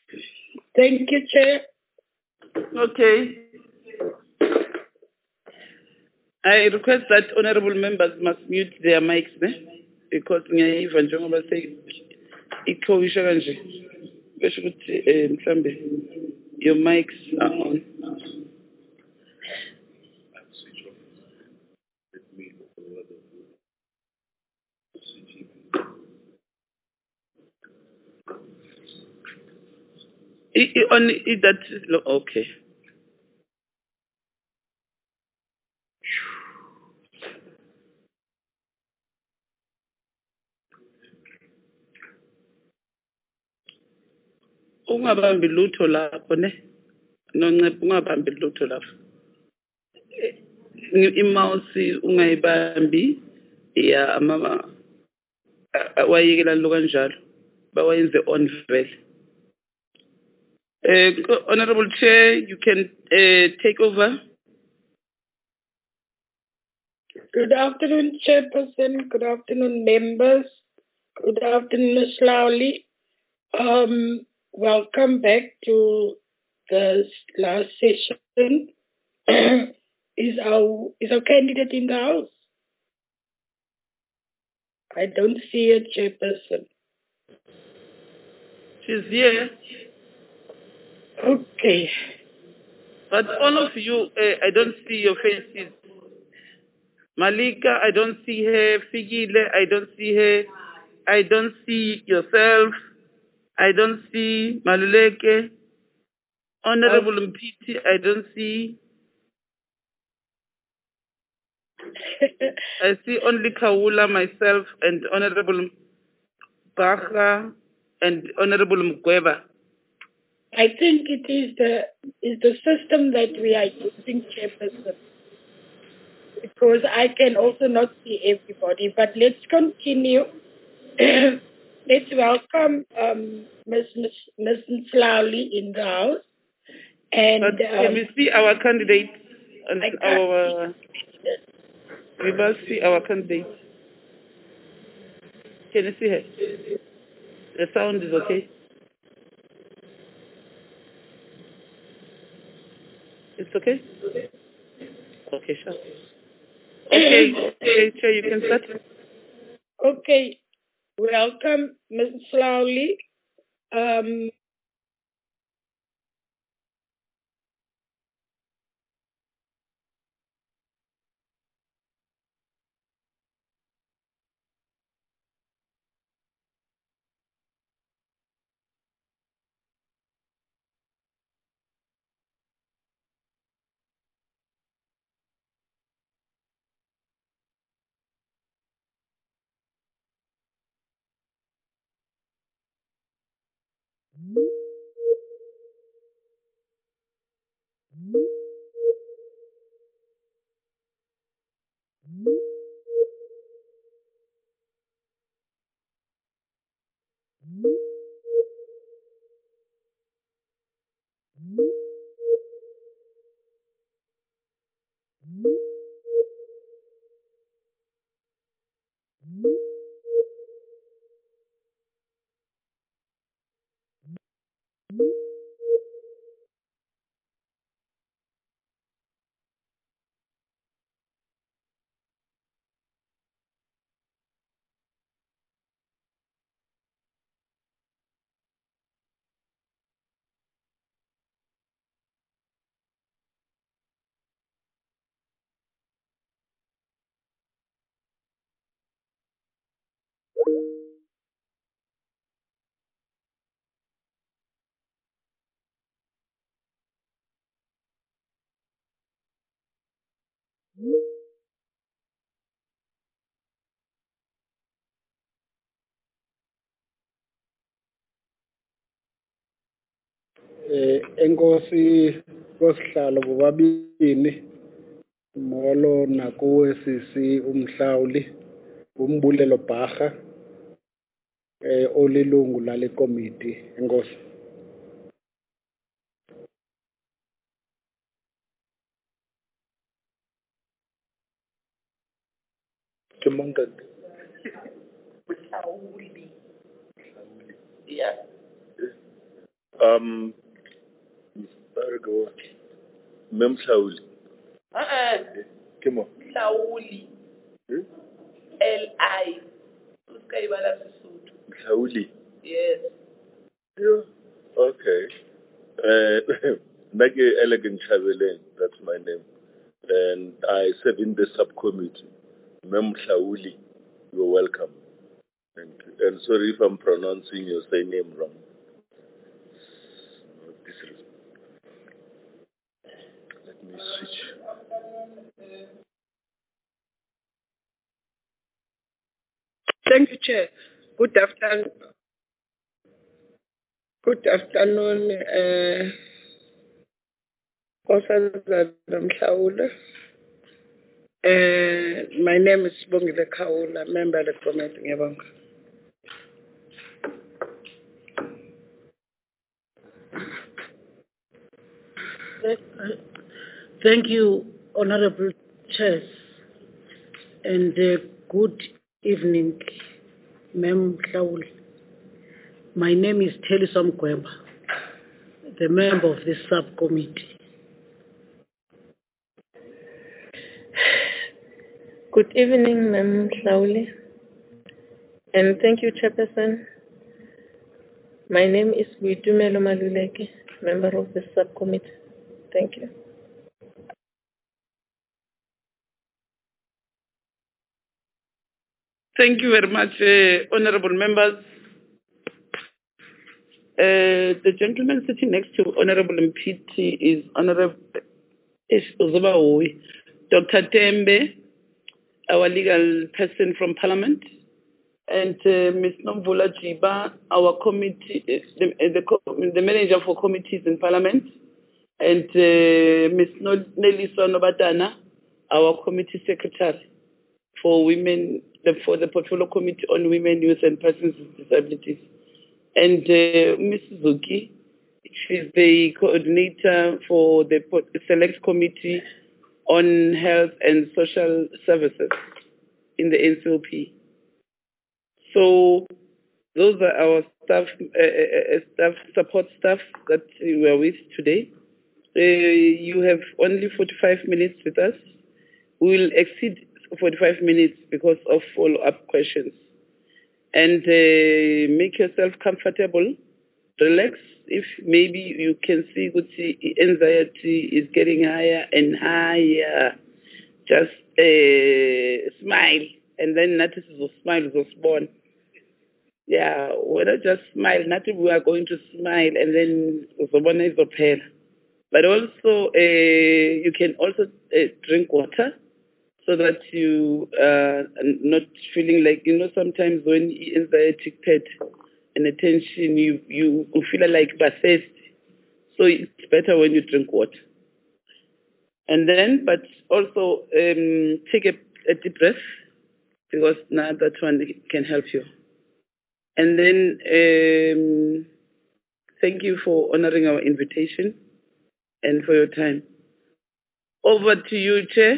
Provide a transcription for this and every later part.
Thank you, Chair. Okay. I request that honorable members must mute their mics, because ngiyayiva njengoba ikhowusha kanje. Besho ukuthi mhlambe your mics are on. Okay. Ungabambi lutho lapho ne. Noncepa ungabambi lutho lapho. Imouse ungayibambi ya mama wayekela lo kanjalo bawayenze on vele. Honorable Chair, you can take over. Good afternoon, Chairperson. Good afternoon, members. Good afternoon, Ms. Lowley. Welcome back to the last session. Is our candidate in the house? I don't see a Chairperson. She's here. Okay. But all of you, I don't see your faces. Malika, I don't see her. Figile, I don't see her. I don't see yourself. I don't see Maluleke. Honorable Mpiti, I don't see. I see only Kawula, myself, and Honorable Bacha, and Honorable Mugweba. I think it is the system that we are using, Chairperson, because I can also not see everybody. But let's continue. Let's welcome Ms. Slowly in the house. And but can we see our candidate? We must see our candidate. Can you see her? The sound is okay? It's okay? Okay, sure. Okay, Chair, you can start. Okay. Welcome, Ms. Slowly. Enkosi kosihlalo bobabini molo nakuwe sisi uMhlawuli umbulelo Bharha olilungu lale komiti. Enkosi. Yeah. There go. Mem Shauli. Come on. Shauli. Hmm? L-I. Shauli. Yes. Yeah. Okay. Nake Elegant Chavelain, that's my name. And I serve in the subcommittee. Mem Shauli, you're welcome. Thank you. And sorry if I'm pronouncing your surname wrong. Let me switch. Thank you, Chair. Good afternoon. Good afternoon, Nkosazana Mhlawula. My name is Bongile Khawula, member of the committee. Ngiyabonga. Thank you, Honorable Chairs, and good evening, Ma'am Klaul. My name is Telisom Gwemba, the member of this subcommittee. Good evening, Ma'am Klauli, and thank you, Chairperson. My name is Buitumelo Maluleke, member of the subcommittee. Thank you. Thank you very much, honorable members. The gentleman sitting next to Honorable MPT is Honorable Dr. Tembe, our legal person from Parliament, and Ms. Nomvula Jiba, our committee, the manager for committees in Parliament, and Ms. Nelisa Nobatana, our committee secretary for women, for the Portfolio Committee on Women, Youth and Persons with Disabilities. And Ms. Zuki, she's the coordinator for the Select Committee on Health and Social Services in the NCOP. So those are our support staff that we are with today. You have only 45 minutes with us. We will exceed 45 minutes because of follow-up questions. And make yourself comfortable, relax. If maybe you can see anxiety is getting higher and higher, just smile, and then notice the smile was born. Yeah, when I just smile, not if we are going to smile and then uzobona izophela. But also, you can also drink water so that you are not feeling like, sometimes when anxiety pet and attention, you feel like thirst. So it's better when you drink water. And then, but also take a deep breath, because now that one can help you. And then thank you for honoring our invitation and for your time. Over to you, Chair.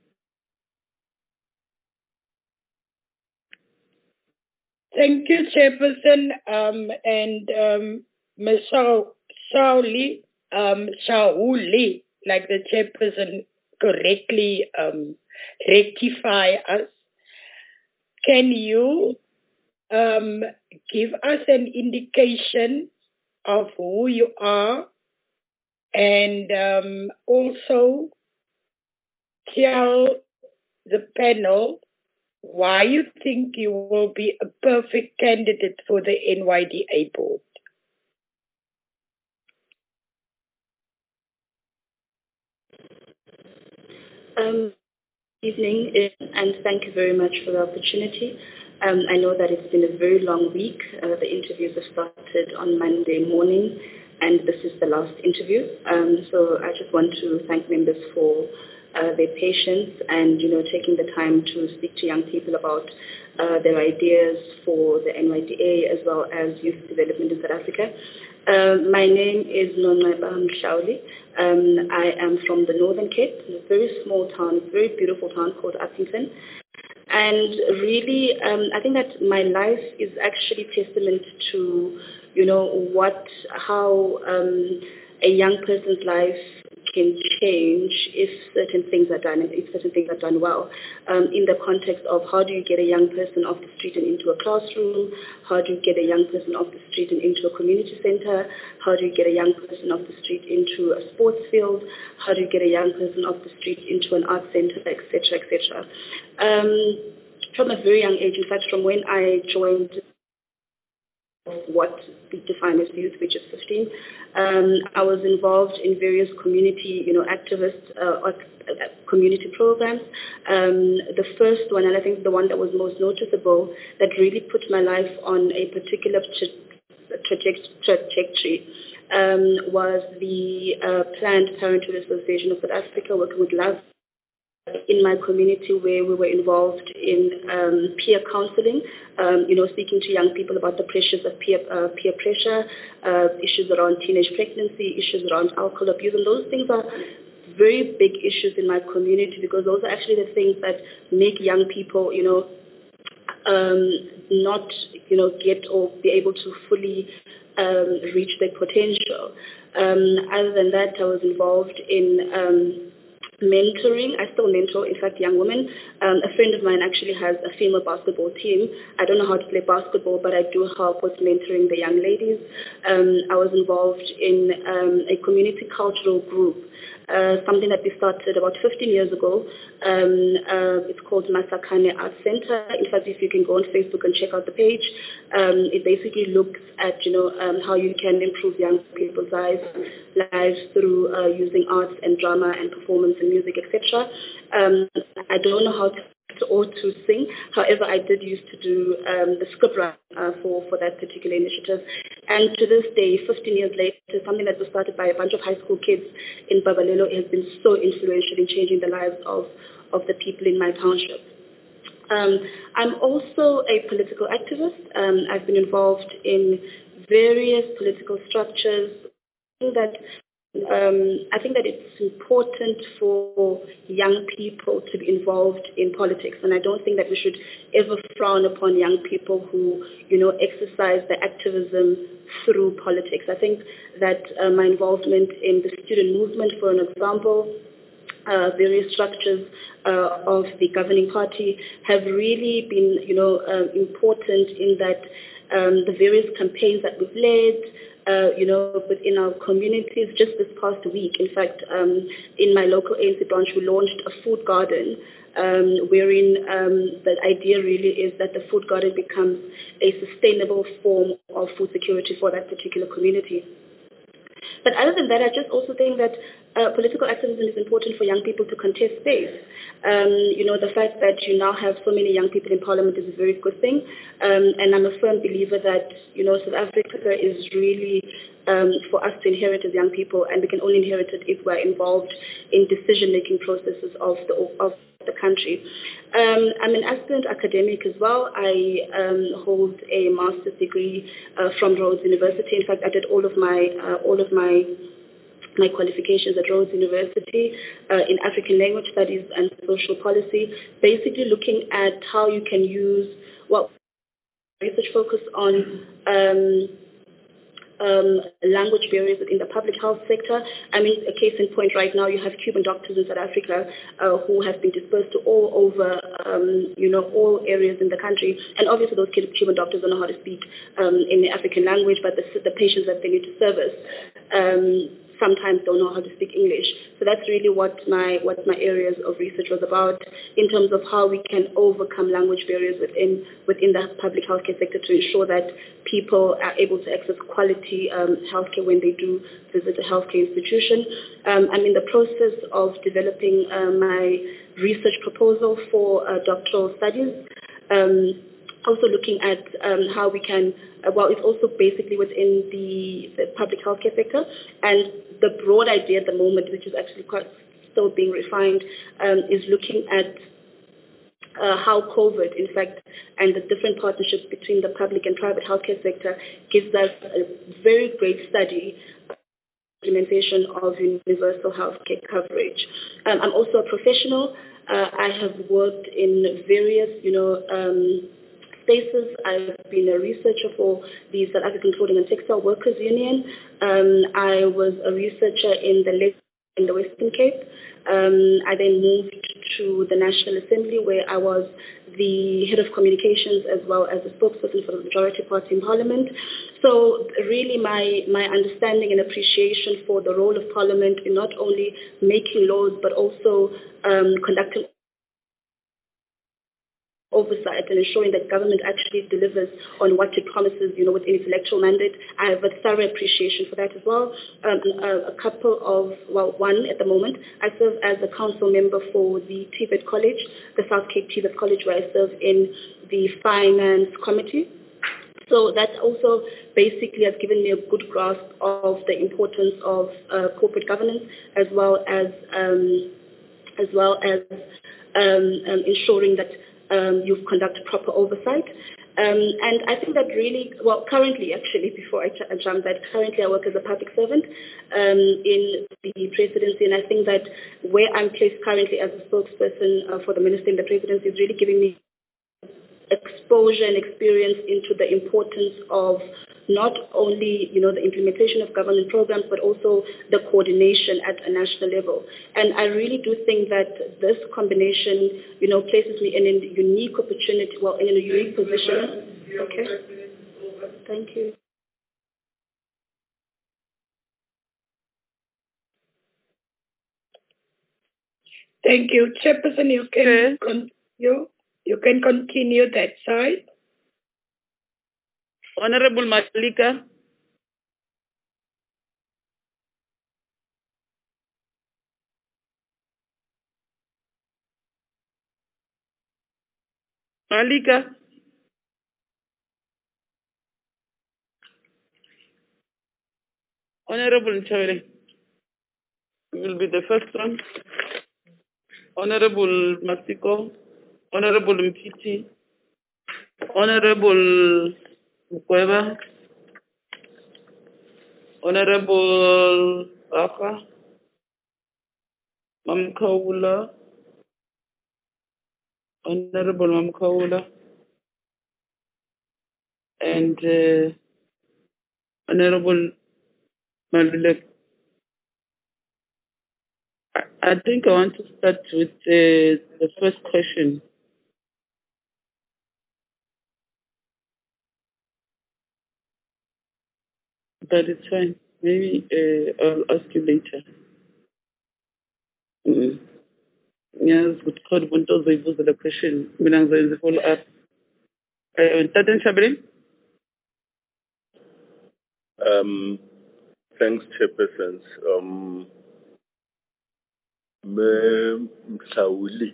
Thank you, Chairperson, and Ms. Shauli, like the Chairperson correctly rectify us. Can you give us an indication of who you are, and also tell the panel why you think you will be a perfect candidate for the NYDA board? Evening, and thank you very much for the opportunity. I know that it's been a very long week. The interviews have started on Monday morning, and this is the last interview. So I just want to thank members for their patience and, taking the time to speak to young people about their ideas for the NYDA as well as youth development in South Africa. My name is Nonweba Mhlawuli. I am from the Northern Cape, a very small town, very beautiful town called Upington. And really, I think that my life is actually testament to, how a young person's life can change if certain things are done, and if certain things are done well. In the context of how do you get a young person off the street and into a classroom? How do you get a young person off the street and into a community center? How do you get a young person off the street into a sports field? How do you get a young person off the street into an art center, etc., etc. From a very young age, in fact, from when I joined what we define as youth, which is 15. I was involved in various community, activist community programs. The first one, and I think the one that was most noticeable, that really put my life on a particular trajectory, was the Planned Parenthood Association of South Africa, working with Love in my community, where we were involved in peer counseling, speaking to young people about the pressures of peer pressure, issues around teenage pregnancy, issues around alcohol abuse, and those things are very big issues in my community, because those are actually the things that make young people, not, get or be able to fully reach their potential. Other than that, I was involved in mentoring. I still mentor, in fact, young women. A friend of mine actually has a female basketball team. I don't know how to play basketball, but I do help with mentoring the young ladies. I was involved in a community cultural group, something that we started about 15 years ago. It's called Masakane Art Center. In fact, if you can go on Facebook and check out the page, it basically looks at, how you can improve young people's lives through using arts and drama and performance and music, etc. I don't know how to or to sing. However, I did used to do the script for that particular initiative. And to this day, 15 years later, something that was started by a bunch of high school kids in Babalelo has been so influential in changing the lives of the people in my township. I'm also a political activist. I've been involved in various political structures. I think that it's important for young people to be involved in politics, and I don't think that we should ever frown upon young people who, exercise their activism through politics. I think that my involvement in the student movement, for an example, various structures of the governing party have really been, important in that the various campaigns that we've led, within our communities. Just this past week, in fact, in my local ANC branch, we launched a food garden, wherein the idea really is that the food garden becomes a sustainable form of food security for that particular community. But other than that, I just also think that political activism is important for young people to contest space. The fact that you now have so many young people in parliament is a very good thing. And I'm a firm believer that, South Africa is really for us to inherit as young people, and we can only inherit it if we're involved in decision-making processes of the country. I'm an aspirant academic as well. I hold a master's degree from Rhodes University. In fact, I did all of my qualifications at Rhodes University in African Language Studies and Social Policy, basically looking at how you can use research focus on language barriers within the public health sector. I mean, a case in point right now, you have Cuban doctors in South Africa who have been dispersed to all over, all areas in the country. And obviously those Cuban doctors don't know how to speak in the African language, but the patients that they need to service sometimes don't know how to speak English. So that's really what my areas of research was about, in terms of how we can overcome language barriers within the public healthcare sector to ensure that people are able to access quality healthcare when they do visit a healthcare institution. I'm in the process of developing my research proposal for doctoral studies. Also looking at how we can, it's also basically within the public healthcare sector, and the broad idea at the moment, which is actually quite still being refined, is looking at how COVID, in fact, and the different partnerships between the public and private healthcare sector gives us a very great study implementation of universal healthcare coverage. I'm also a professional. I have worked in various, spaces. I've been a researcher for the South African Clothing and Textile Workers Union. I was a researcher in the Western Cape. I then moved to the National Assembly, where I was the head of communications as well as the spokesperson for the majority party in Parliament. So really my understanding and appreciation for the role of Parliament in not only making laws but also conducting oversight and ensuring that government actually delivers on what it promises, within its electoral mandate. I have a thorough appreciation for that as well. One at the moment, I serve as a council member for the TVET College, the South Cape TVET College, where I serve in the Finance Committee. So that also basically has given me a good grasp of the importance of corporate governance, as well as ensuring that you've conducted proper oversight. And I think that really, currently actually, before I jump that, currently I work as a public servant in the presidency, and I think that where I'm placed currently as a spokesperson for the minister in the presidency is really giving me exposure and experience into the importance of not only, the implementation of government programs, but also the coordination at a national level. And I really do think that this combination, places me in a unique opportunity, in a unique position. Okay. Thank you. Thank you. Chairperson, you can continue that side. Honorable Malika. Malika. Honorable Nchawele. You will be the first one. Honorable Masiko. Honorable Mpiti. Honorable Mukweba. Honorable Rafa. Mamkaula. Honorable Mamkaula. And Honorable Malulek. I think I want to start with the first question. But it's fine. Maybe I'll ask you later. Yes, good code. When those are the question, when I'm going to follow up. Taten Shabrin. Thanks, Chairpersons. Msauli.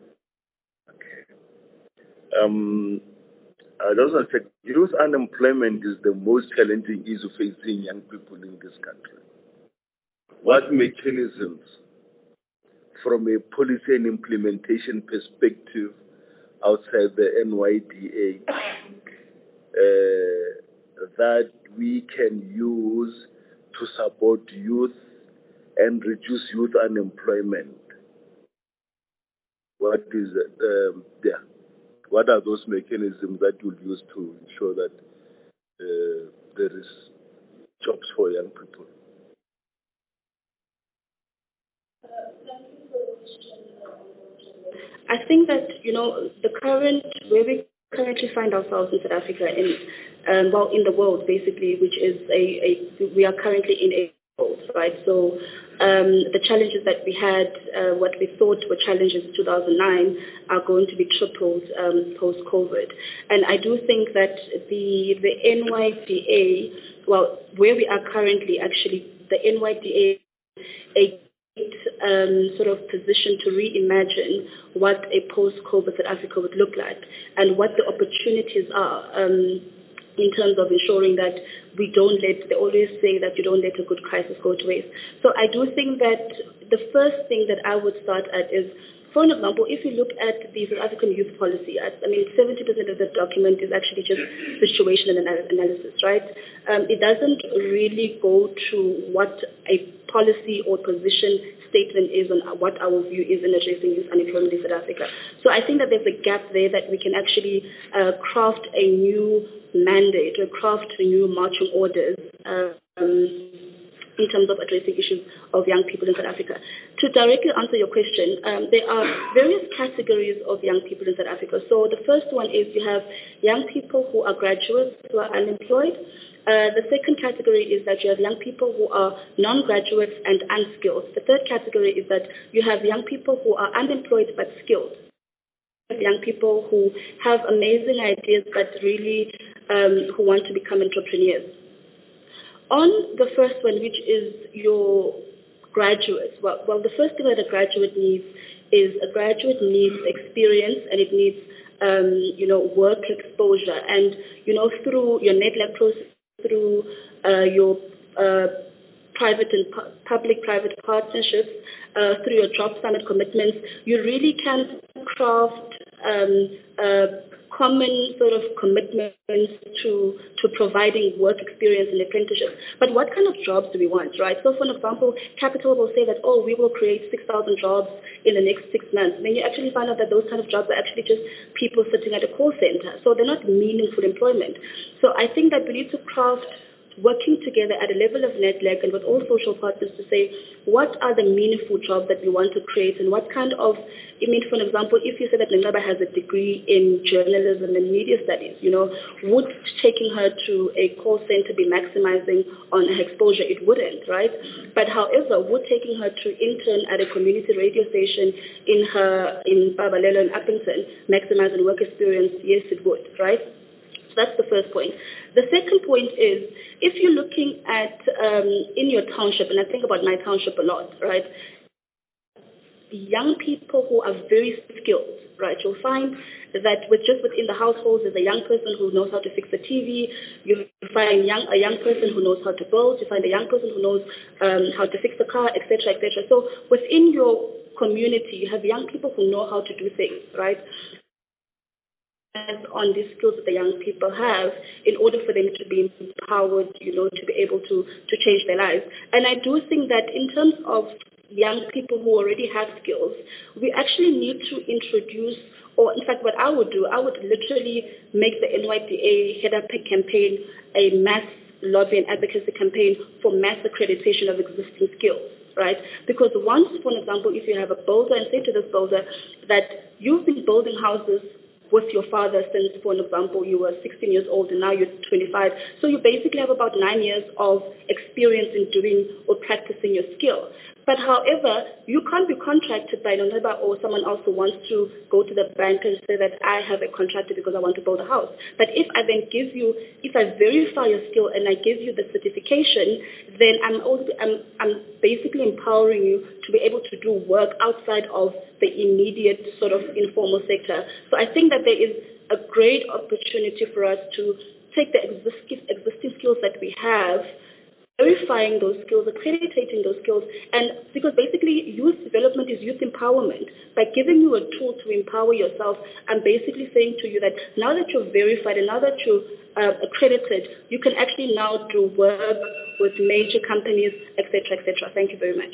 I just want to say, youth unemployment is the most challenging issue facing young people in this country. What mechanisms, from a policy and implementation perspective, outside the NYDA, that we can use to support youth and reduce youth unemployment? What is what are those mechanisms that you'll use to ensure that there is jobs for young people? I think that, where we currently find ourselves in South Africa, in the world basically, which is we are currently in a world, right? So the challenges that we had, what we thought were challenges in 2009, are going to be tripled post-COVID. And I do think that the NYDA, where we are currently, actually, the NYDA, a sort of position to reimagine what a post-COVID South Africa would look like and what the opportunities are in terms of ensuring that we don't they always say that you don't let a good crisis go to waste. So I do think that the first thing that I would start at is For example, if you look at the South African youth policy, I mean, 70% of the document is actually just situational analysis, right? It doesn't really go to what a policy or position statement is on what our view is in addressing youth unemployment in South Africa. So I think that there's a gap there that we can actually craft a new mandate or craft new marching orders in terms of addressing issues of young people in South Africa. To directly answer your question, there are various categories of young people in South Africa. So the first one is you have young people who are graduates who are unemployed. The second category is that you have young people who are non-graduates and unskilled. The third category is that you have young people who are unemployed but skilled. Young people who have amazing ideas but really who want to become entrepreneurs. On the first one, which is your graduates, well, the first thing that a graduate needs is a graduate needs experience, and it needs, work exposure. And, through your NEDLAC process, through your private and public-private partnerships, through your job summit commitments, you really can craft common sort of commitments to providing work experience and apprenticeship. But what kind of jobs do we want, right? So for example, Capital will say that, we will create 6,000 jobs in the next 6 months. Then you actually find out that those kind of jobs are actually just people sitting at a call center. So they're not meaningful employment. So I think that we need to craft working together at a level of NEDLAC and with all social partners to say what are the meaningful jobs that we want to create and what kind of, for example, if you say that Nengaba has a degree in journalism and media studies, would taking her to a call center be maximizing on her exposure? It wouldn't, right? But however, would taking her to intern at a community radio station in Babalelo and Uppington maximize on work experience? Yes, it would, right? So that's the first point. The second point is, if you're looking at in your township, and I think about my township a lot, right? Young people who are very skilled, right? You'll find that within the households, there's a young person who knows how to fix the TV. You find a young person who knows how to build. You find a young person who knows how to fix the car, etc., etc. So within your community, you have young people who know how to do things, right? On these skills that the young people have in order for them to be empowered, to be able to change their lives. And I do think that in terms of young people who already have skills, we actually need to introduce, or in fact what I would do, I would literally make the NYDA head up a campaign, a mass lobby and advocacy campaign for mass accreditation of existing skills. Right? Because once, for example, if you have a builder and say to this builder that you've been building houses with your father since, for example, you were 16 years old and now you're 25. So you basically have about 9 years of experience in doing or practicing your skill. But however, you can't be contracted by an neighbor or someone else who wants to go to the bank and say that I have a contractor because I want to build a house. But if I then if I verify your skill and I give you the certification, then I'm basically empowering you to be able to do work outside of the immediate sort of informal sector. So I think that there is a great opportunity for us to take the existing skills that we have, verifying those skills, accrediting those skills, and because basically youth development is youth empowerment. By giving you a tool to empower yourself, I'm basically saying to you that now that you're verified and now that you're accredited, you can actually now do work with major companies, etc., etc. Thank you very much.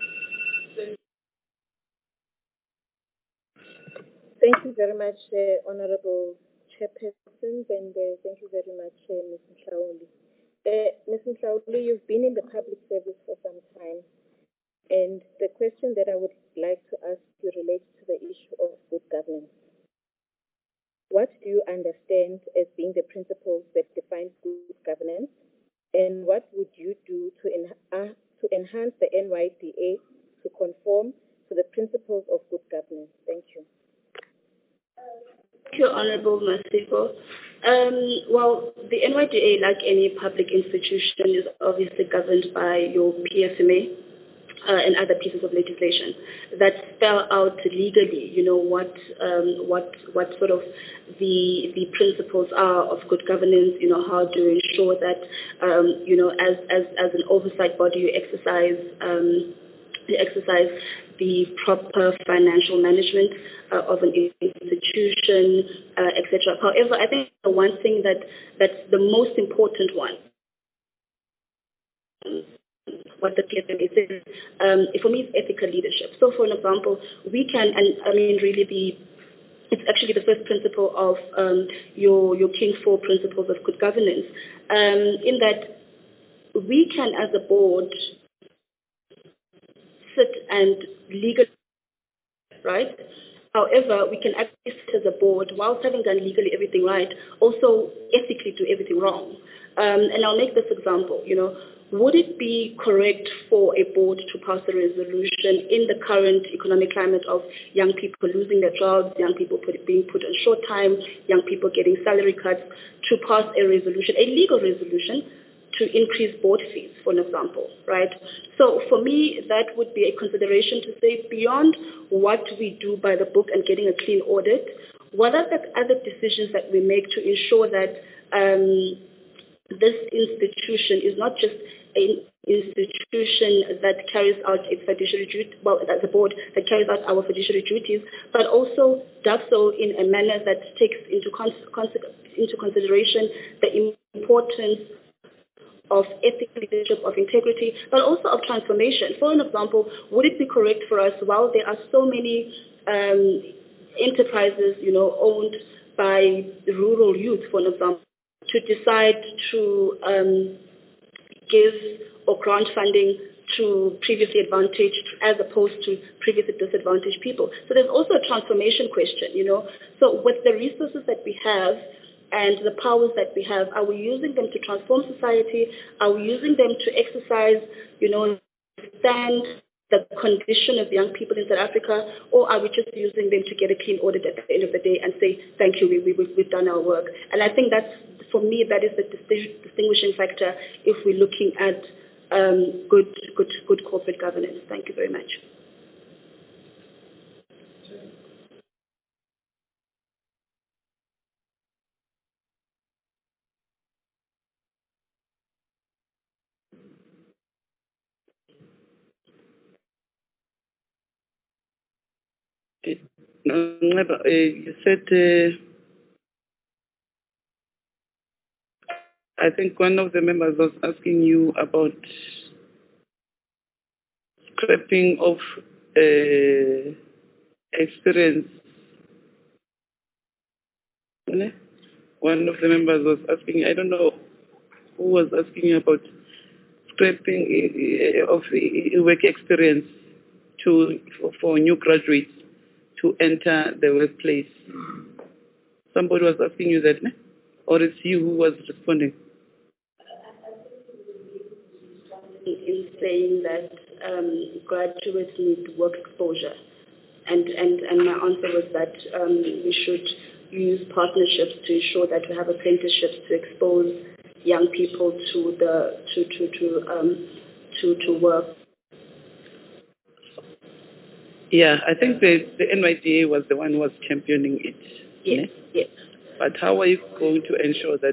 Thank you very much, Honorable Chairperson, and thank you very much, Ms. Mhlauli. Ms. Mhlauli, you've been in the public service for some time, and the question that I would like to ask you relates to the issue of good governance. What do you understand as being the principles that define good governance, and what would you do to enhance the NYDA to conform to the principles of good governance? Thank you. Thank you, Honorable Masiko. Well, the NYDA, like any public institution, is obviously governed by your PFMA and other pieces of legislation that spell out legally, what sort of the principles are of good governance, how to ensure that, as an oversight body, you exercise exercise the proper financial management of an institution, etc. However, I think the one thing that's the most important one, what the PFMA says, for me, is ethical leadership. So, for an example, we can, and I mean, really it's actually the first principle of your King 4 principles of good governance, in that we can, as a board, sit and legally, right? However, we can actually sit as a board, whilst having done legally everything right, also ethically do everything wrong. And I'll make this example, would it be correct for a board to pass a resolution in the current economic climate of young people losing their jobs, young people being put on short time, young people getting salary cuts, to pass a resolution, a legal resolution, to increase board fees, for an example, right? So for me, that would be a consideration to say, beyond what we do by the book and getting a clean audit, what are the other decisions that we make to ensure that this institution is not just an institution that carries out its fiduciary duty, well, as a board that carries out our fiduciary duties, but also does so in a manner that takes into consideration the importance of ethical leadership, of integrity, but also of transformation. For an example, would it be correct for us, while there are so many enterprises, owned by rural youth, for an example, to decide to give or grant funding to previously advantaged as opposed to previously disadvantaged people? So there's also a transformation question, So with the resources that we have, and the powers that we have, are we using them to transform society? Are we using them to exercise, stand the condition of young people in South Africa, or are we just using them to get a clean audit at the end of the day and say, thank you, we've done our work? And I think that's, for me, that is the distinguishing factor if we're looking at good corporate governance. Thank you very much. You said, I think one of the members was asking you about scrapping of experience. One of the members was asking, I don't know who was asking you about scrapping of work experience for new graduates to enter the workplace. Somebody was asking you that, or it's you who was responding? In saying that graduates need work exposure, and my answer was that we should use partnerships to ensure that we have apprenticeships to expose young people to work. Yeah, I think the NYDA was the one who was championing it. Yes, yes. But how are you going to ensure that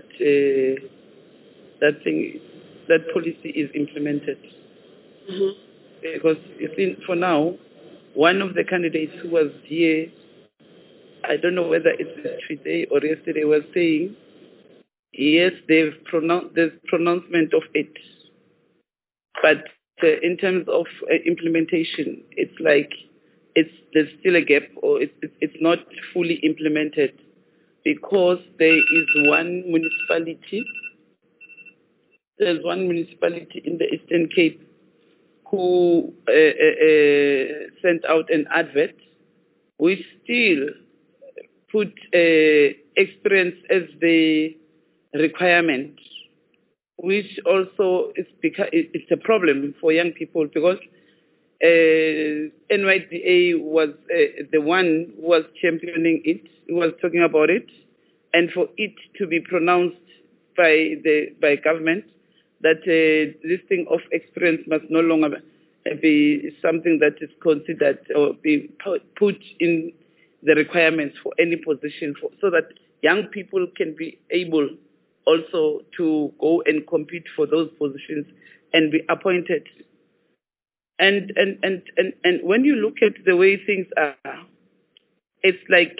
that policy is implemented? Mm-hmm. Because you see, for now, one of the candidates who was here, I don't know whether it's today or yesterday, was saying, yes, there's pronouncement of it, but in terms of implementation, it's like there's still a gap, or it's not fully implemented, because there is one municipality. There's one municipality in the Eastern Cape who sent out an advert which still put experience as the requirement, which also it's a problem for young people, because NYDA was the one who was championing it, who was talking about it, and for it to be pronounced by government that this thing of experience must no longer be something that is considered or be put in the requirements for any position, so that young people can be able also to go and compete for those positions and be appointed. And when you look at the way things are, it's like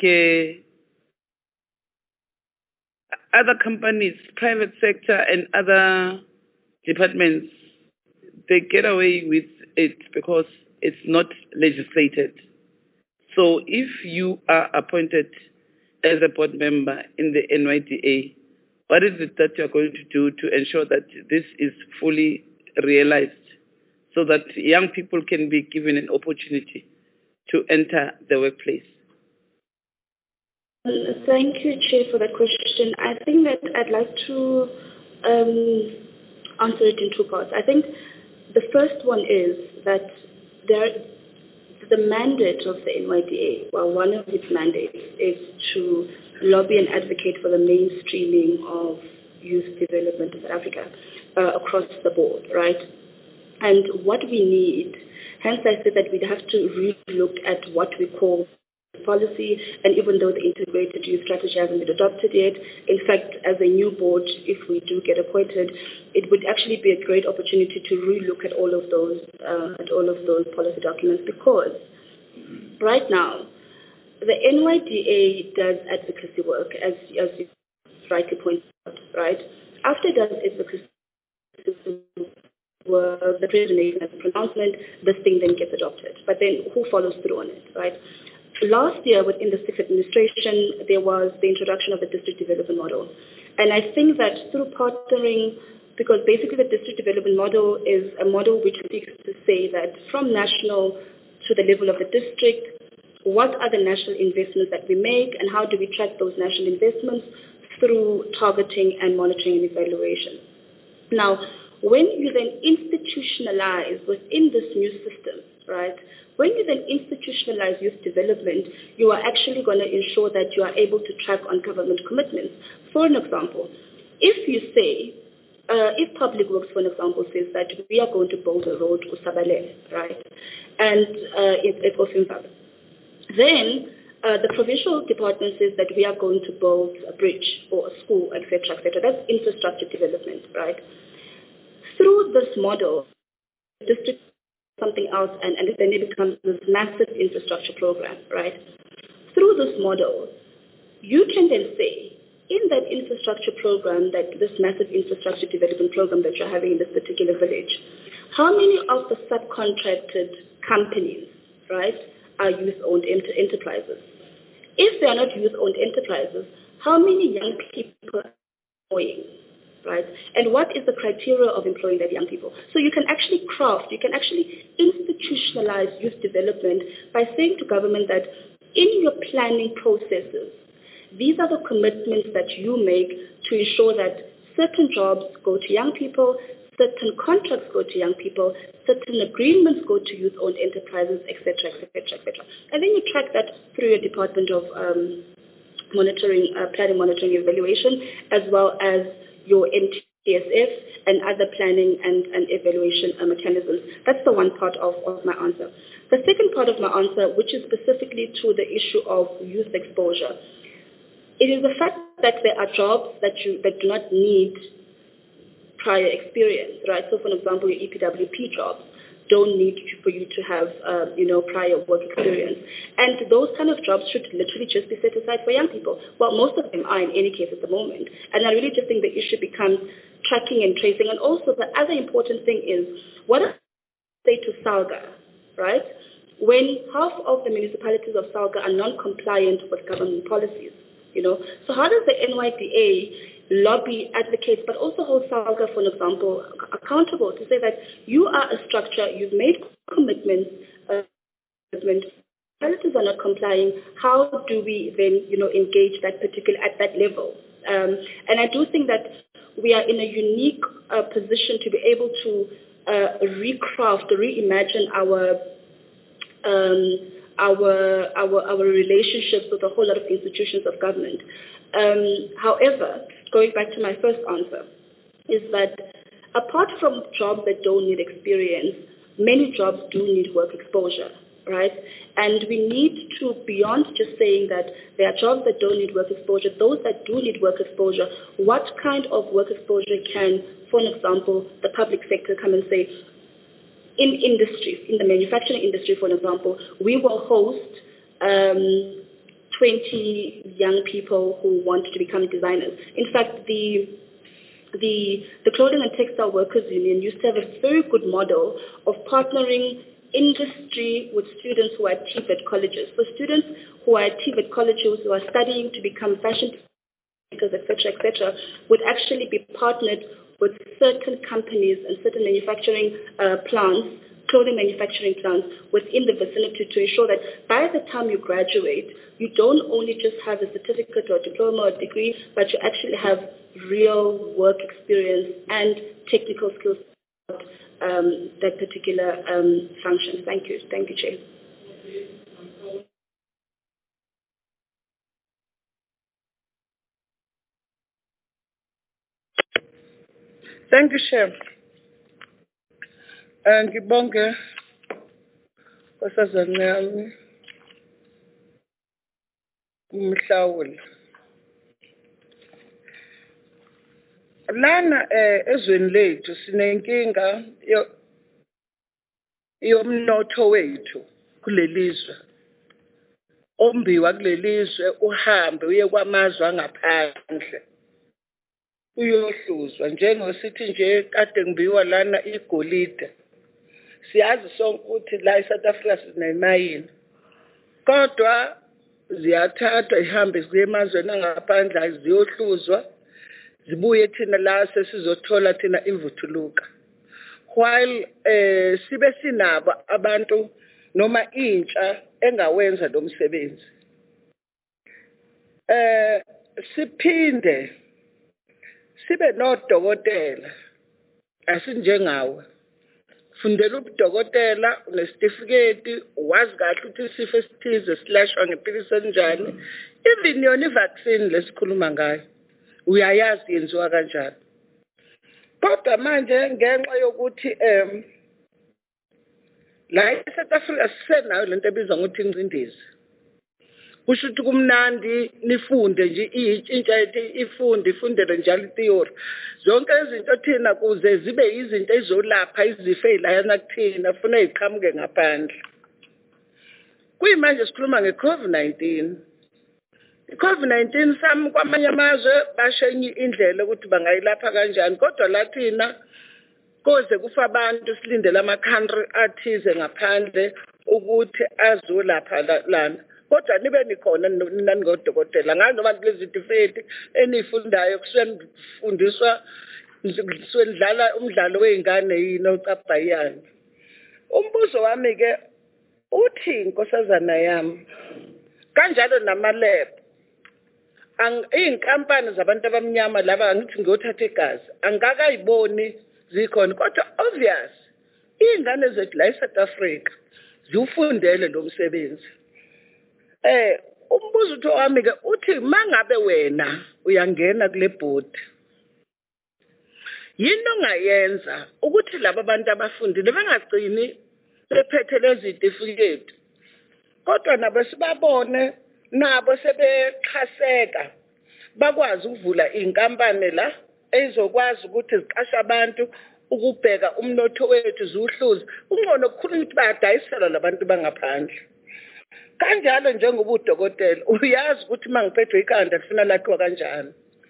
other companies, private sector and other departments, they get away with it because it's not legislated. So if you are appointed as a board member in the NYDA, what is it that you're going to do to ensure that this is fully realized so that young people can be given an opportunity to enter the workplace? Thank you, Chair, for that question. I think that I'd like to answer it in two parts. I think the first one is that the mandate of the NYDA, well, one of its mandates is to lobby and advocate for the mainstreaming of youth development in South Africa across the board, right? And what we need, hence I said that we'd have to really look at what we call policy, and even though the integrated youth strategy hasn't been adopted yet, in fact, as a new board, if we do get appointed, it would actually be a great opportunity to relook at all of those policy documents, because right now the NYDA does advocacy work, as you rightly pointed out, right? After it does advocacy work, the president makes a pronouncement, this thing then gets adopted. But then who follows through on it, right? Last year, within the sixth administration, there was the introduction of the district development model. And I think that through partnering, because basically the district development model is a model which seeks to say that from national to the level of the district, what are the national investments that we make and how do we track those national investments through targeting and monitoring and evaluation. Now, when you then institutionalize within this new system, right, when you then institutionalize youth development, you are actually going to ensure that you are able to track on government commitments. For an example, if you say, if Public Works, for an example, says that we are going to build a road to Sabalele, right, and it's Ofinvaba, then the provincial department says that we are going to build a bridge or a school, etc., etc. That's infrastructure development, right? Through this model, district something else, and then it becomes this massive infrastructure program, right? Through this model, you can then say, in that infrastructure program, that this massive infrastructure development program that you're having in this particular village, how many of the subcontracted companies, right, are youth-owned enterprises? If they are not youth-owned enterprises, how many young people are employing? Right? And what is the criteria of employing that young people? So you can actually institutionalize youth development by saying to government that in your planning processes, these are the commitments that you make to ensure that certain jobs go to young people, certain contracts go to young people, certain agreements go to youth-owned enterprises, etc., etc., etc. And then you track that through your Department of Monitoring, Planning, Monitoring, Evaluation, as well as your NTSF and other planning and evaluation mechanisms. That's the one part of my answer. The second part of my answer, which is specifically to the issue of youth exposure, it is the fact that there are jobs that do not need prior experience, right? So, for example, your EPWP jobs don't need for you to have, prior work experience. And those kind of jobs should literally just be set aside for young people. Well, most of them are in any case at the moment. And I really just think the issue becomes tracking and tracing. And also the other important thing is, what I say to SALGA, right? When half of the municipalities of SALGA are non-compliant with government policies, So how does the NYDA lobby, advocates, but also hold SALGA, for example, accountable to say that you are a structure, you've made commitments, municipalities are not complying, how do we then, engage that particular, at that level? And I do think that we are in a unique position to be able to reimagine our relationships with a whole lot of institutions of government. However, going back to my first answer, is that apart from jobs that don't need experience, many jobs do need work exposure, right? And we need to, beyond just saying that there are jobs that don't need work exposure, those that do need work exposure, what kind of work exposure can, for example, the public sector come and say, in industries, in the manufacturing industry, for example, we will host 20 young people who want to become designers. In fact, the Clothing and Textile Workers Union used to have a very good model of partnering industry with students who are at TVET colleges. So students who are at TVET colleges who are studying to become fashion designers, etc., would actually be partnered with certain companies and certain manufacturing plants, clothing manufacturing plants within the vicinity to ensure that by the time you graduate, you don't only just have a certificate or diploma or degree, but you actually have real work experience and technical skills that particular function. Thank you. Thank you, Chair. Thank you, Chair. Ngibonge Nkosazana yami uMhlawuli. Lana ezweni lethu sinenkinga yomnotho wethu kulelizwe. Ombiwa kulelizwe uhambe uye kwamazwe angaphandle. Uyohluzwa njengosithi nje kade ngibiwa lana igolide. Siyazi sonke ukuthi la eSouth Africa sinemayini. Kodwa ziyathathwa ihambe ziye emazweni angaphandle ziyohluzwa. Zibuye thina la sesizothola thina imvuthuluka. While sibe sinabo abantu noma intsha engawenza lo msebenzi. Siphinde sibe nodokotela asinjengawe. Fundela ubudokotela unesitifiketi wazi kahle ukuthi isifo esithize silashwa ngepilisi enjani. Even yona ivaccine lesikhuluma ngayo uyayazi yenziwa kanjani. Kodwa manje ngenxa yokuthi la eSouth Africa sisenayo lento ebizwa ngokuthi ingcindezi. Kusho ukuthi kumnandi nifunde nje intsha ifundele njalo itheory. Zonke izinto thina kuze zibe izinto ezolapha izifo ezilayana kuthina funa iqhamuke ngaphandle. Kuyimanje sikhuluma ngeCovid-19. iCovid-19 sami kwamanye amazwe bashenye indlela ukuthi bangayilapha kanjani, kodwa lathina koze kufa abantu silindele ama-country athize ngaphandle ukuthi azolapha lana. Kodwa nibe nikhona nina ngodokotela ngazi noma lezi tifeti enifundayo kusefundiswa nidlala umdlalo weingane yini ocabhayani. Umbuzo wami ke uthi Nkosazana yami kanjalo namalab iy'nkampani zabantu abamnyama laba angithi ngiyothatha igazi angakayiboni zikhona, kodwa obvious iy'ngane zethu la eSouth Africa ziwufundele lo msebenzi. Umbuzo uthi wami ke uthi mangabe wena uyangena kule board yini ongayenza ukuthi laba bantu abafundile bengagcini bephethe lezi tifikethi, kodwa nabo sibabone nabo sebexhaseka bakwazi ukuvula inkampani la ezokwazi ukuthi ziqashe abantu ukubheka umnotho wethu ziwuhluza. Ungcono kukhulu ukuthi bayadayisela labantu bangaphandle. Kanjalo njengoba udokotela uyazi ukuthi mangiphethwe ikhanda lifuna lakhiwa kanjani,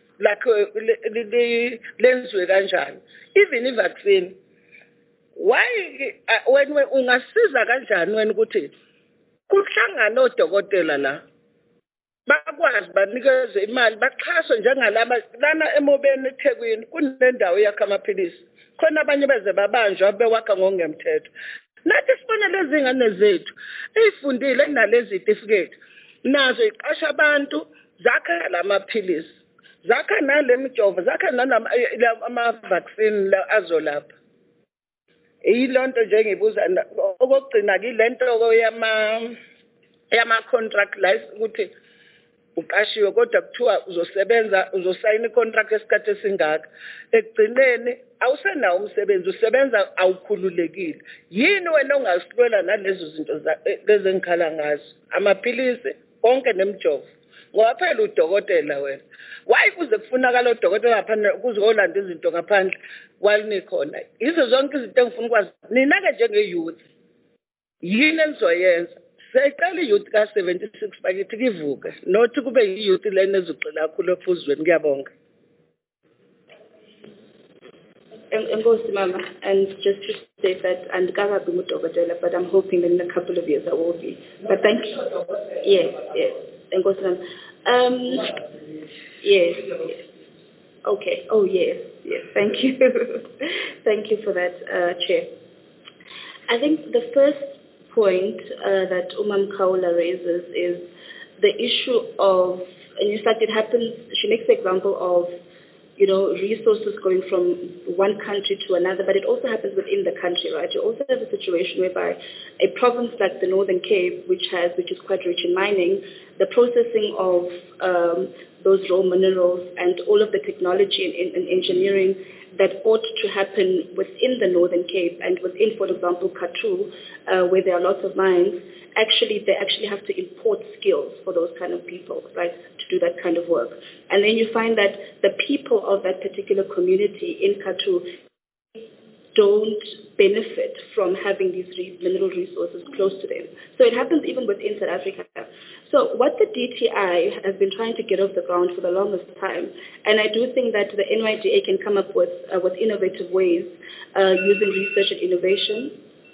lenziwe kanjani. Even ivaccine why wena ungasiza kanjani wena ukuthi kuhlangana odokotela la bakwazi banikeze imali baxhaswe njengalaba lana eMobeni eThekwini kunendawo yakhe amaphilisi khona abanye beze babanjwa bewakha ngokungemthetho. Nathi sibona lezi ngane zethu ezifundile kunalezi certificate nazo iqasha abantu zakha lamaphilisi zakha nale mijovo zakha nama vaccine la azolapha. Iyilonto nje ngibuza okugcina kilento yama contract life ukuthi uqashiwe kodwa kuthiwa uzosayina icontract esikhathi esingaka ekugcineni awusenawo umsebenzi usebenza awukhululekile. Yini wena ongasilwela nalezo zinto lezi engikhala ngazo amaphilisi konke nemijovo ngoba phela udokotela wena why kuze kufunakala udokotela ngaphandle kuzolanda izinto ngaphandle while nikhona yizo zonke izinto engifuna ukwazi nina-ke njenge-youth yini enizoyenza siyayicela i-youth ka-76 bakithi kivuke nothi kube yi-youth lena ezogxila kakhulu efuzweni ngiyabonga. Enkosi Mama, and just to say that andikabi ngudokotela, but I'm hoping that in a couple of years I will be. But thank you. Yes. Enkosi Mama. Yes. Okay. Oh yes. Thank you. Thank you for that, Chair. I think the first point that Umam Kaula raises is the issue of, and in fact it happens, she makes the example of, resources going from one country to another, but it also happens within the country, right? You also have a situation whereby a province like the Northern Cape, which is quite rich in mining, the processing of those raw minerals and all of the technology and engineering that ought to happen within the Northern Cape and within, for example, Katru, where there are lots of mines, they actually have to import skills for those kind of people, right, to do that kind of work. And then you find that the people of that particular community in Katru don't benefit from having these mineral resources close to them. So it happens even within South Africa. So what the DTI has been trying to get off the ground for the longest time, and I do think that the NYDA can come up with innovative ways using research and innovation.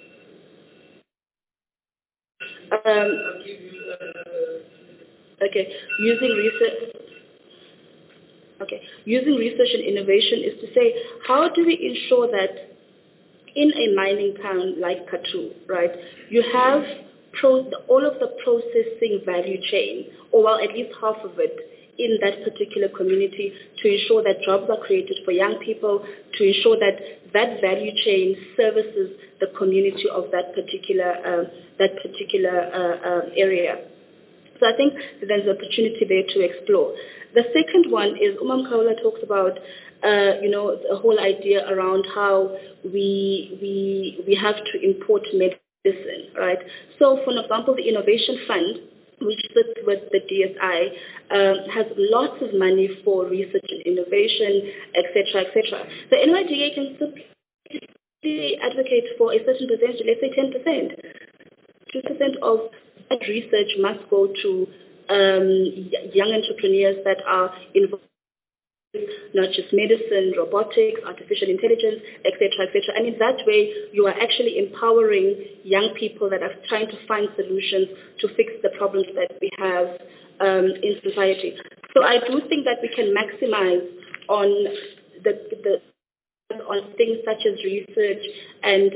Using research and innovation is to say, how do we ensure that in a mining town like Katru, right, you have all of the processing value chain, or well, at least half of it, in that particular community to ensure that jobs are created for young people, to ensure that that value chain services the community of that particular area. So I think there's an opportunity there to explore. The second one is Umam Kaula talks about the whole idea around how we have to import medicine, right? So for example, the Innovation Fund, which sits with the DSI, has lots of money for research and innovation, etc., etc. The NYDA can simply advocate for a certain percentage, let's say 10%. 2% of that research must go to young entrepreneurs that are involved in not just medicine, robotics, artificial intelligence, etc., etc. And in that way, you are actually empowering young people that are trying to find solutions to fix the problems that we have in society. So I do think that we can maximize on on things such as research and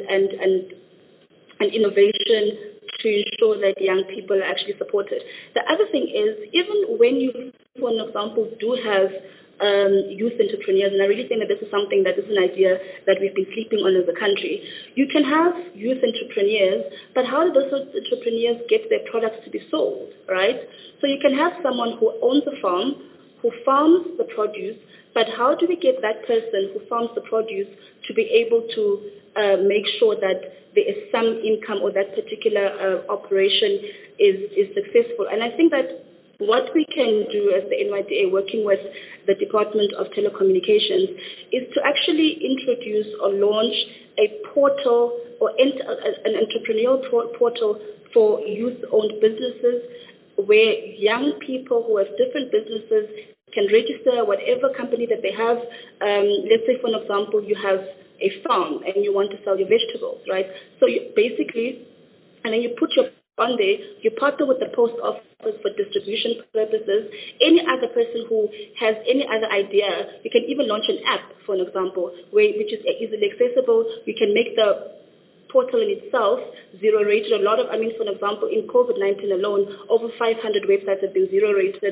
innovation to ensure that young people are actually supported. The other thing is, even when you, for example, do have youth entrepreneurs, and I really think that this is something that is an idea that we've been sleeping on as a country. You can have youth entrepreneurs, but how do those entrepreneurs get their products to be sold, right? So you can have someone who owns a farm, who farms the produce, but how do we get that person who farms the produce to be able to make sure that there is some income or that particular operation is successful? And I think that what we can do as the NYDA, working with the Department of Telecommunications, is to actually introduce or launch a portal or an entrepreneurial portal for youth-owned businesses where young people who have different businesses can register whatever company that they have. Let's say, for example, you have a farm and you want to sell your vegetables, right? So you basically, and then you put your on there, you partner with the post office for distribution purposes. Any other person who has any other idea, you can even launch an app, for example, which is easily accessible. You can make the portal in itself zero-rated. For example, in COVID-19 alone, over 500 websites have been zero-rated.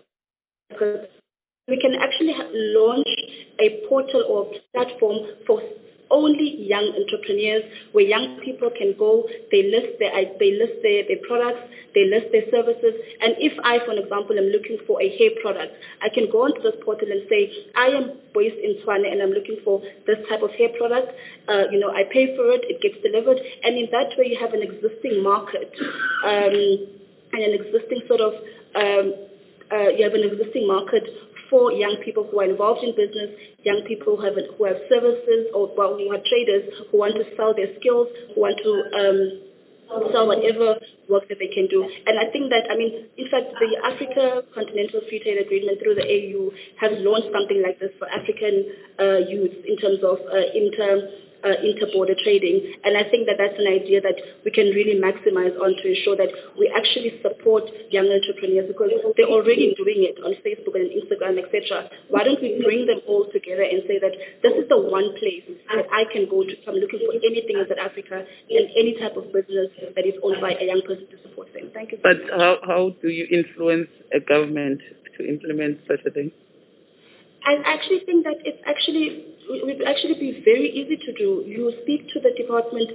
We can actually launch a portal or platform for only young entrepreneurs, where young people can go, they list their products, they list their services. And if I, for example, am looking for a hair product, I can go onto this portal and say, I am based in Tshwane and I'm looking for this type of hair product. I pay for it, it gets delivered. And in that way, you have an existing market and an existing sort of you have an existing market for young people who are involved in business, young people who have services or who are traders who want to sell their skills, who want to sell whatever work that they can do. And I think that, in fact, the Africa Continental Free Trade Agreement through the AU has launched something like this for African youth in terms of inter-border trading. And I think that that's an idea that we can really maximize on to ensure that we actually support young entrepreneurs, because they're already doing it on Facebook and Instagram, etc. Why don't we bring them all together and say that this is the one place that I can go to if I'm looking for anything in South Africa and any type of business that is owned by a young person to support them. Thank you. But how do you influence a government to implement such a thing? I actually think that it would actually be very easy to do. You speak to the department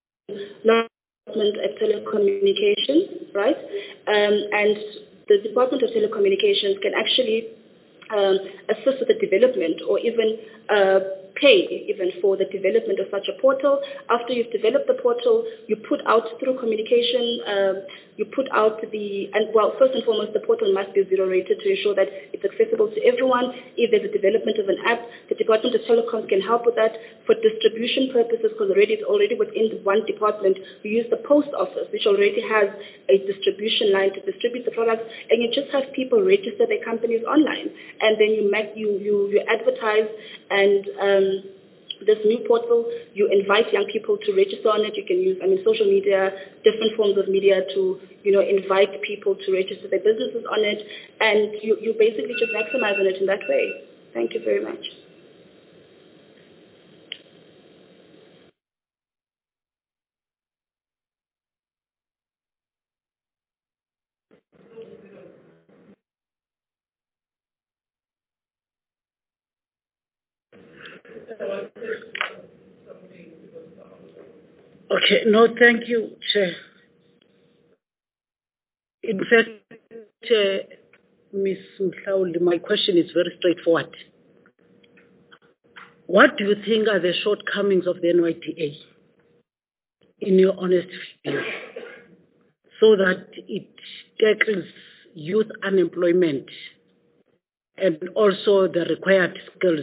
of telecommunications, right? And the Department of Telecommunications can actually assist with the development or even pay even for the development of such a portal. After you've developed the portal, you put out through communication, you put out first and foremost, the portal must be zero rated to ensure that it's accessible to everyone. If there's a development of an app, the Department of Telecoms can help with that. For distribution purposes, because it's already within the one department, you use the post office, which already has a distribution line to distribute the products, and you just have people register their companies online. And then you advertise, and this new portal, you invite young people to register on it. You can use, social media, different forms of media to, invite people to register their businesses on it, and you basically just maximize on it in that way. Thank you very much. Okay, no, thank you, Chair. In fact, Ms. Mhlauli, my question is very straightforward. What do you think are the shortcomings of the NYDA, in your honest view, so that it tackles youth unemployment and also the required skills?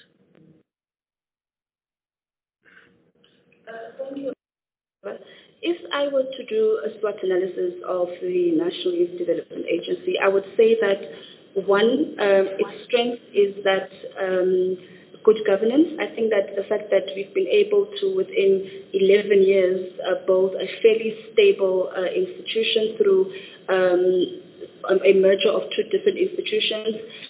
If I were to do a SWOT analysis of the National Youth Development Agency, I would say that one, its strength is that good governance. I think that the fact that we've been able to, within 11 years, build a fairly stable institution through a merger of two different institutions,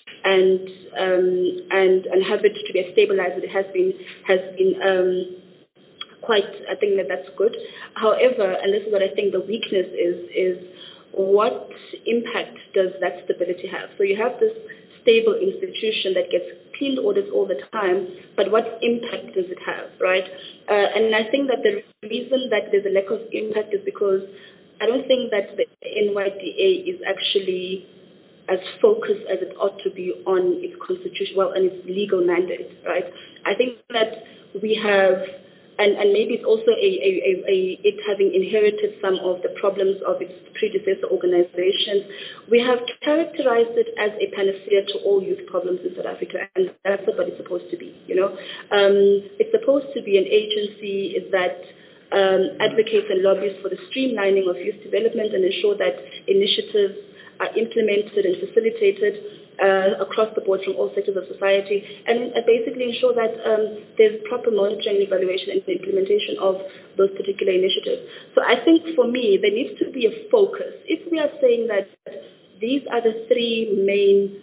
and have it to be as stabilized as it has been I think that's good. However, and this is what I think the weakness is what impact does that stability have? So you have this stable institution that gets clean audits all the time, but what impact does it have, right? And I think that the reason that there's a lack of impact is because I don't think that the NYDA is actually as focused as it ought to be on its constitution, and its legal mandate, right? I think that we have, and maybe it's also it having inherited some of the problems of its predecessor organizations. We have characterized it as a panacea to all youth problems in South Africa, and that's what it's supposed to be, It's supposed to be an agency that advocates and lobbies for the streamlining of youth development and ensure that initiatives are implemented and facilitated across the board from all sectors of society, and basically ensure that there's proper monitoring, evaluation, and implementation of those particular initiatives. So I think for me, there needs to be a focus. If we are saying that these are the three main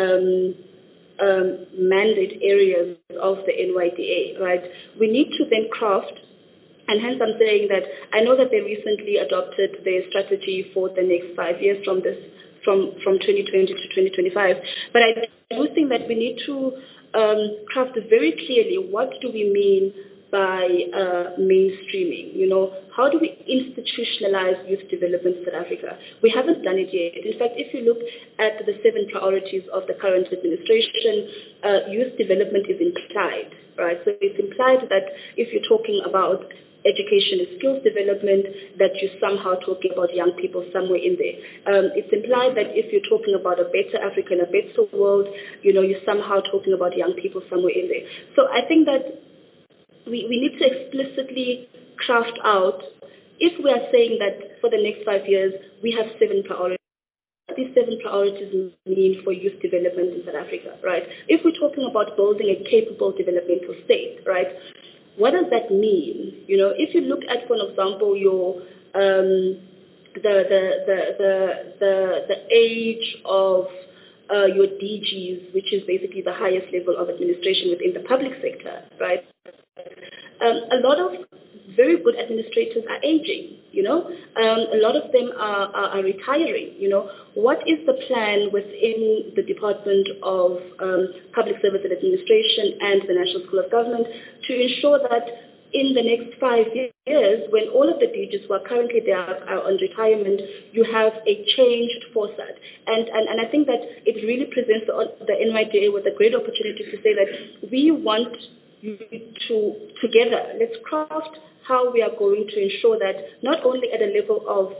mandate areas of the NYDA, right, we need to then craft. And hence I'm saying that I know that they recently adopted their strategy for the next 5 years from 2020 to 2025. But I do think that we need to craft very clearly what do we mean by mainstreaming. How do we institutionalize youth development in South Africa? We haven't done it yet. In fact, if you look at the 7 priorities of the current administration, youth development is implied, right? So it's implied that if you're talking about education and skills development, that you're somehow talking about young people somewhere in there. It's implied that if you're talking about a better Africa and a better world, you're somehow talking about young people somewhere in there. So I think that we need to explicitly craft out, if we are saying that for the next 5 years, we have 7 priorities, what these 7 priorities mean for youth development in South Africa, right? If we're talking about building a capable developmental state, right, what does that mean? If you look at, for example, your the age of your DGs, which is basically the highest level of administration within the public sector, right? A lot of very good administrators are aging, a lot of them are retiring, What is the plan within the Department of Public Service and Administration and the National School of Government to ensure that in the next 5 years, when all of the DGs who are currently there are on retirement, you have a changed foresight. And I think that it really presents the NYDA with a great opportunity to say that we want you to, together, let's craft how we are going to ensure that not only at a level of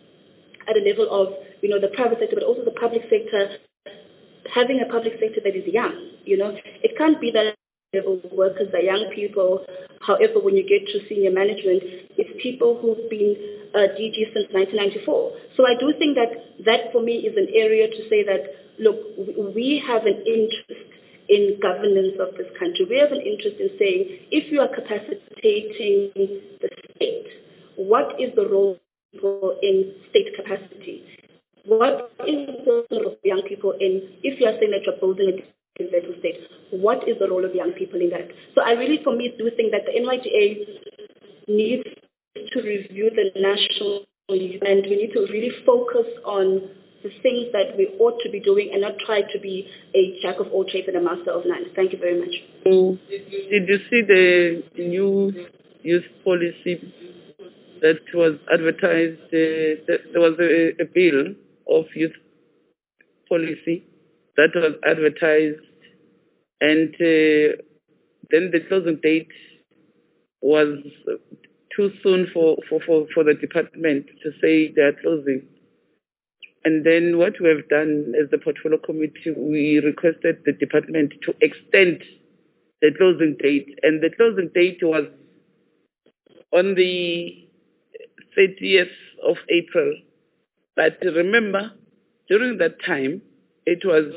the private sector, but also the public sector, having a public sector that is young. It can't be that level workers are young people. However, when you get to senior management, it's people who've been DG since 1994. So I do think that for me is an area to say that, look, we have an interest in governance of this country. We have an interest in saying, if you are capacitating the state, what is the role of people in state capacity? What is the role of young people in, if you are saying that you're building a developmental state, what is the role of young people in that? So I really, for me, do think that the NYDA needs to review the national, and we need to really focus on the things that we ought to be doing and not try to be a jack of all trades and a master of none. Thank you very much. So, did you see the new youth policy that was advertised? There was a bill of youth policy that was advertised, and then the closing date was too soon for the department to say they are closing. And then what we have done as the portfolio committee, we requested the department to extend the closing date. And the closing date was on the 30th of April. But remember, during that time, it was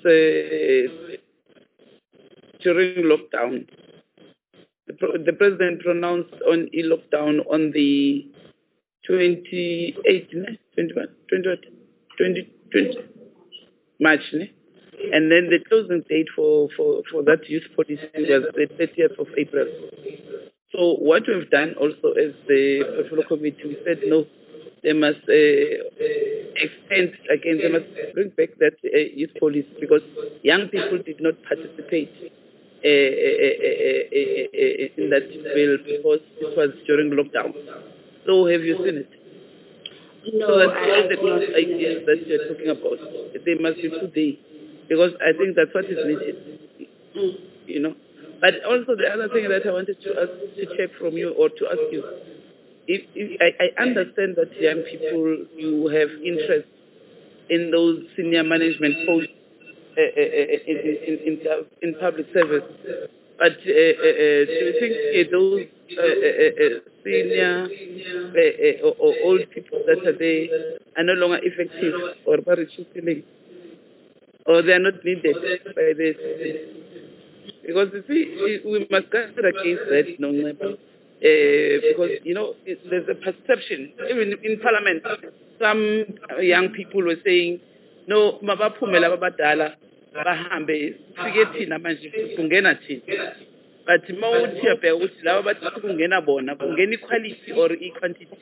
during lockdown. The president pronounced on a lockdown on the 28th, 2020 March, and then the closing date for that youth policy was the 30th of April. So what we've done also as the portfolio committee, we said no, they must extend again, they must bring back that youth policy because young people did not participate in that bill because it was during lockdown. So have you seen it? No, so that's all the good ideas that you're talking about. They must be today, because I think that's what is needed. But also the other thing that I wanted to check from you or to ask you, if I understand that young people, you have interest in those senior management posts in public service, but do you think those senior or old people that are there are no longer effective or reducing, or they are not needed by the system? Because you see, we must guard against that, because there's a perception, even in Parliament, some young people were saying, no, mabaphumela babadala bahambe fike thina manje kungena thina, but mawuthi uyabheka ukuthi laba bathi kungena bona kungena equality or equantity,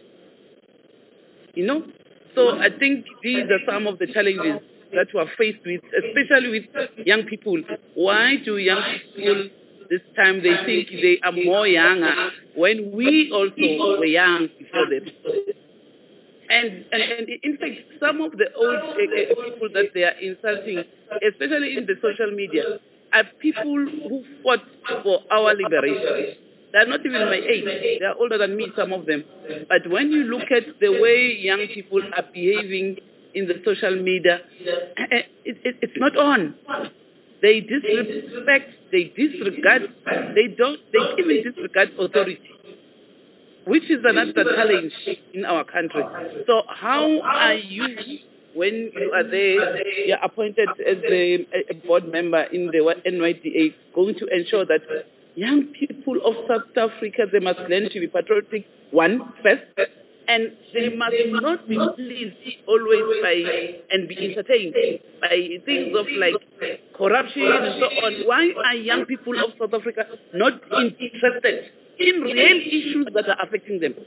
so I think these are some of the challenges that we are faced with, especially with young people. Why do young people this time they think they are more younger when we also were young before them. And in fact, some of the old people that they are insulting, especially in the social media, are people who fought for our liberation. They are not even my age. They are older than me, some of them. But when you look at the way young people are behaving in the social media, it's not on. They disrespect, they disregard, they even disregard authority, which is another challenge in our country. So how are you, when you are there, you're appointed as a board member in the NYDA, going to ensure that young people of South Africa, they must learn to be patriotic, first, and they must not be pleased always by and be entertained by things of like corruption and so on. Why are young people of South Africa not interested in real issues that are affecting them?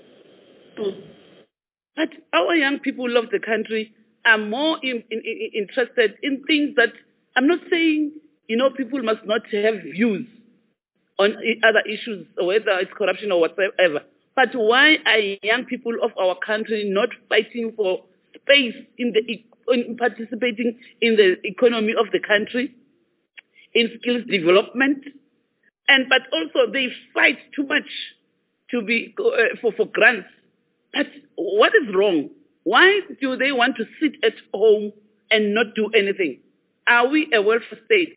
But our young people of the country are more interested in things that, I'm not saying, people must not have views on other issues, whether it's corruption or whatsoever. But why are young people of our country not fighting for space in participating in the economy of the country, in skills development? But also they fight too much to be for grants. But what is wrong? Why do they want to sit at home and not do anything? Are we a welfare state?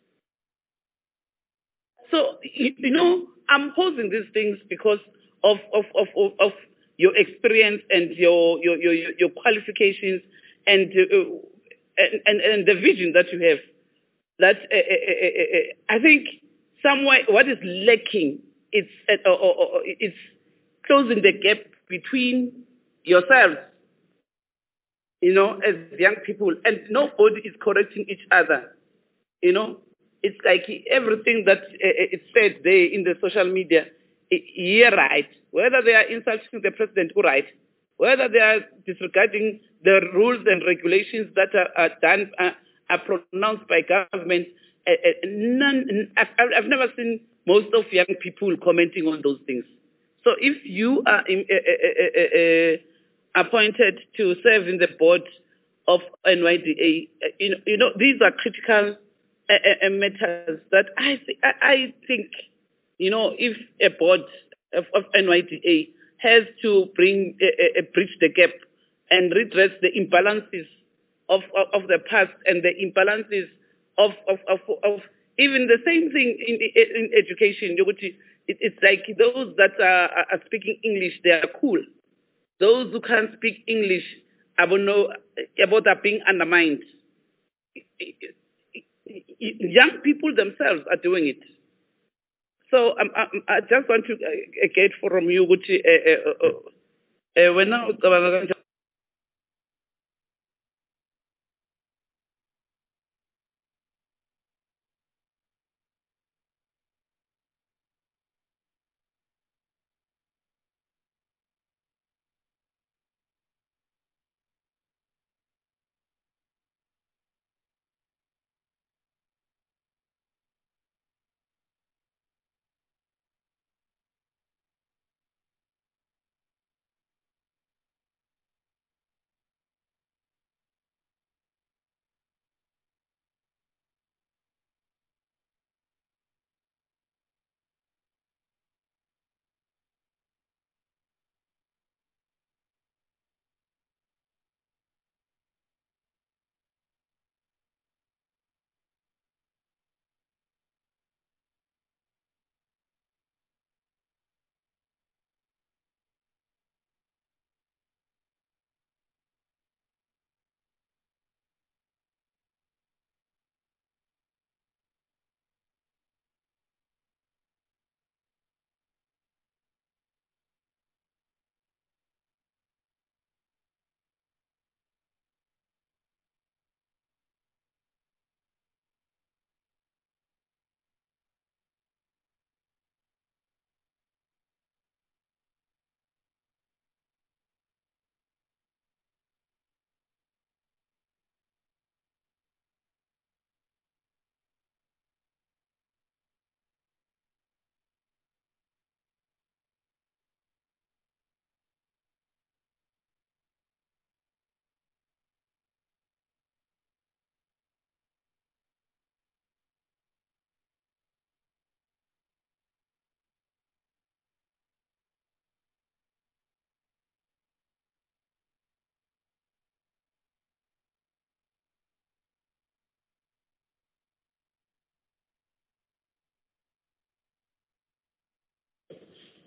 So, I'm posing these things because of your experience and your qualifications and the vision that you have. That I think somewhere what is lacking, it's closing the gap between yourselves, as young people, and nobody is correcting each other, It's like everything that is said there in the social media, right. Whether they are insulting the president, right. Whether they are disregarding the rules and regulations that are done, are pronounced by government, I've never seen most of young people commenting on those things. So if you are appointed to serve in the board of NYDA, these are critical matters that I think, if a board of NYDA has to bridge the gap and redress the imbalances of the past and the imbalances of even the same thing in education. It's like those that are speaking English, they are cool. Those who can't speak English, are being undermined. Young people themselves are doing it. So I just want to get from you, when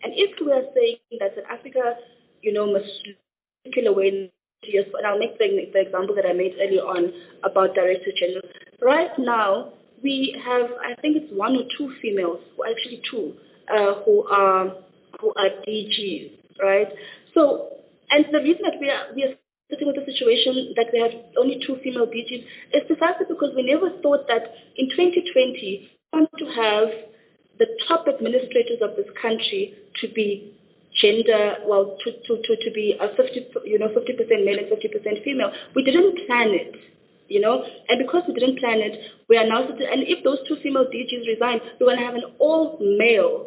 And if we are saying that South Africa, must look away, and I'll make the example that I made earlier on about Director General. Right now, we have, I think it's one or two females, or actually two, who are DGs, right? So, and the reason that we are sitting with the situation that we have only two female DGs is precisely because we never thought that in 2020 we want to have the top administrators of this country to be gender, well, to be a 50% male and 50% female. We didn't plan it, and because we didn't plan it, we are now, and if those two female DGs resign, we're going to have an all-male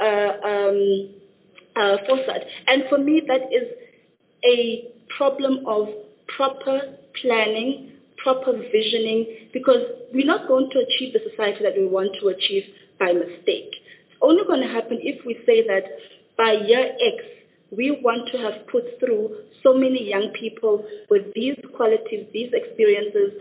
foresight. And for me, that is a problem of proper planning, proper visioning, because we're not going to achieve the society that we want to achieve by mistake. It's only going to happen if we say that by year X, we want to have put through so many young people with these qualities, these experiences,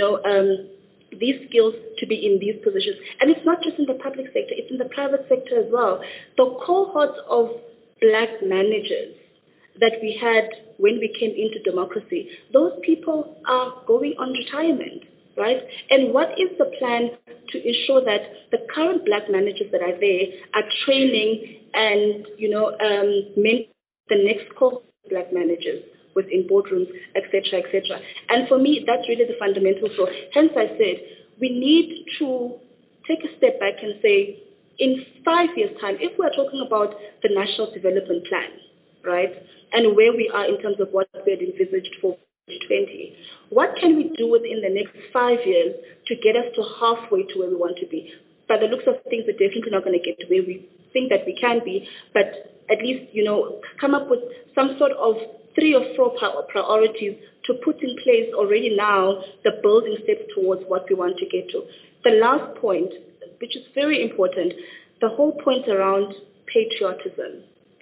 these skills to be in these positions. And it's not just in the public sector, it's in the private sector as well. The cohorts of black managers that we had when we came into democracy, those people are going on retirement, right? And what is the plan to ensure that the current black managers that are there are training and, mentoring the next cohort of black managers within boardrooms, etc., etc. And for me, that's really the fundamental flaw. Hence I said, we need to take a step back and say, in 5 years' time, if we're talking about the National Development Plan, right, and where we are in terms of what we had envisaged for 2020, what can we do within the next 5 years to get us to halfway to where we want to be? By the looks of things, we're definitely not going to get to where we think that we can be, but at least, come up with some sort of 3 or 4 priorities to put in place already now, the building steps towards what we want to get to. The last point, which is very important, the whole point around patriotism.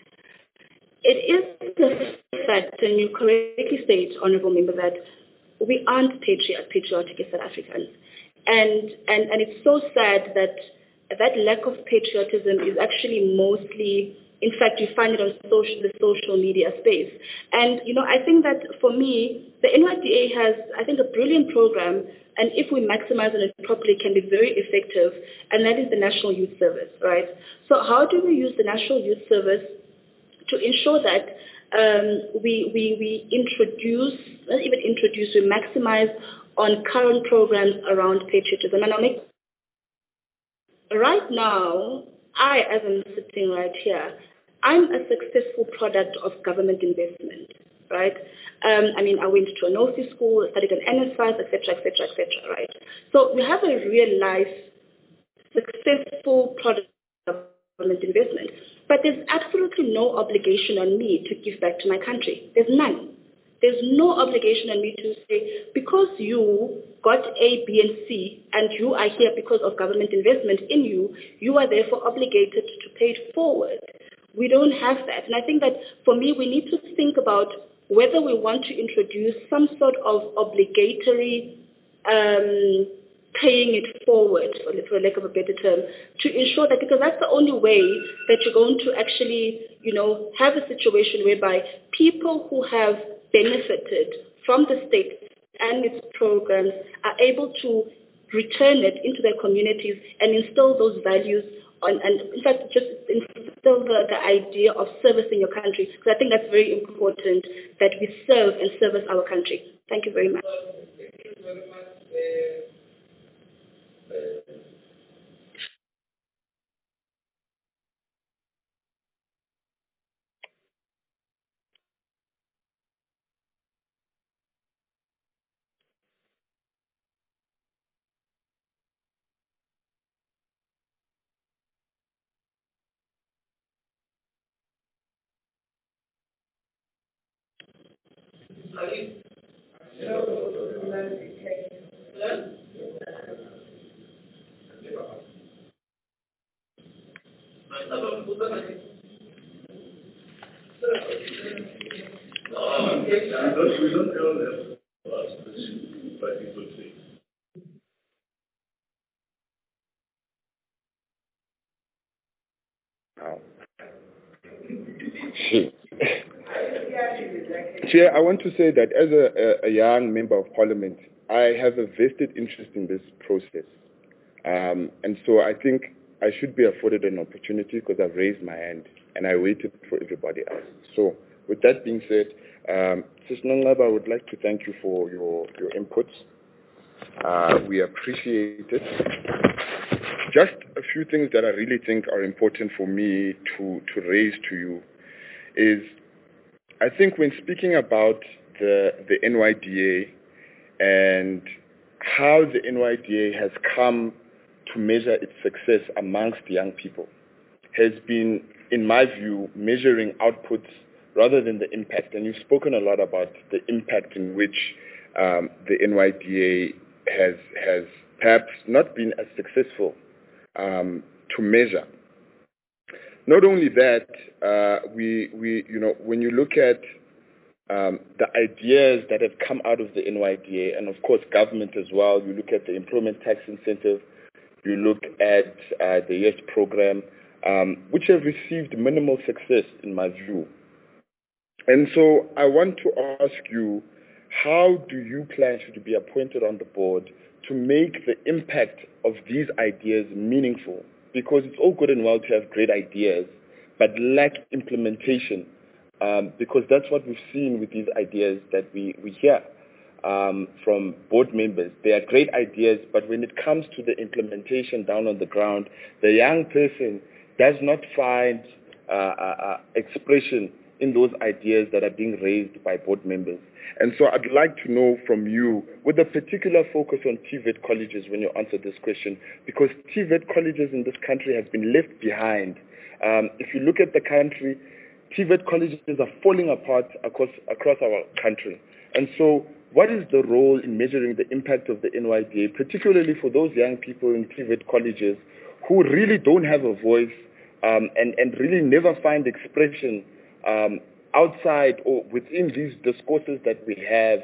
It is the fact, and you correctly state, Honourable Member, that we aren't patriotic as South Africans. And it's so sad that that lack of patriotism is actually mostly, in fact, you find it on the social media space. And, I think that for me, the NYDA has, I think, a brilliant program, and if we maximize it properly, can be very effective, and that is the National Youth Service, right? So how do we use the National Youth Service to ensure that we introduce, not even introduce, we maximize on current programs around patriotism? And I'll make, right now, as I'm sitting right here, I'm a successful product of government investment, right? I went to an OC school, studied an NSFAS, etc., etc., etc., right? So we have a real life successful product of government investment, but there's absolutely no obligation on me to give back to my country. There's none. There's no obligation on me to say, because you got A, B, and C, and you are here because of government investment in you, you are therefore obligated to pay it forward. We don't have that. And I think that for me, we need to think about whether we want to introduce some sort of obligatory paying it forward, for lack of a better term, to ensure that, because that's the only way that you're going to actually, have a situation whereby people who have benefited from the state and its programs are able to return it into their communities and instill those values and in fact just instill the idea of servicing your country. Because I think that's very important, that we serve and service our country. Thank you very much. Thank you very much. Chair, I want to say that as a young member of parliament, I have a vested interest in this process. And so I think I should be afforded an opportunity because I've raised my hand and I waited for everybody else. So with that being said, Sis Nongaba, I would like to thank you for your inputs. We appreciate it. Just a few things that I really think are important for me to raise to you is, I think when speaking about the NYDA and how the NYDA has come to measure its success amongst young people, has been, in my view, measuring outputs rather than the impact. And you've spoken a lot about the impact in which the NYDA has perhaps not been as successful to measure. Not only that, when you look at the ideas that have come out of the NYDA, and of course government as well, you look at the employment tax incentive, you look at the YES program, which have received minimal success in my view. And so I want to ask you, how do you plan, should you be appointed on the board, to make the impact of these ideas meaningful? Because it's all good and well to have great ideas, but lack implementation, because that's what we've seen with these ideas that we hear from board members. They are great ideas, but when it comes to the implementation down on the ground, the young person does not find expression in those ideas that are being raised by board members. And so I'd like to know from you, with a particular focus on TVET colleges when you answer this question, because TVET colleges in this country have been left behind. If you look at the country, TVET colleges are falling apart across our country. And so what is the role in measuring the impact of the NYDA, particularly for those young people in TVET colleges who really don't have a voice and really never find expression outside or within these discourses that we have,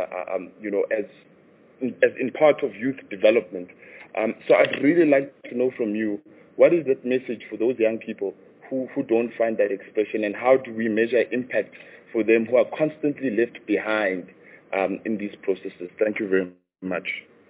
as in part of youth development. So I'd really like to know from you, what is that message for those young people who don't find that expression, and how do we measure impact for them who are constantly left behind in these processes? Thank you very much.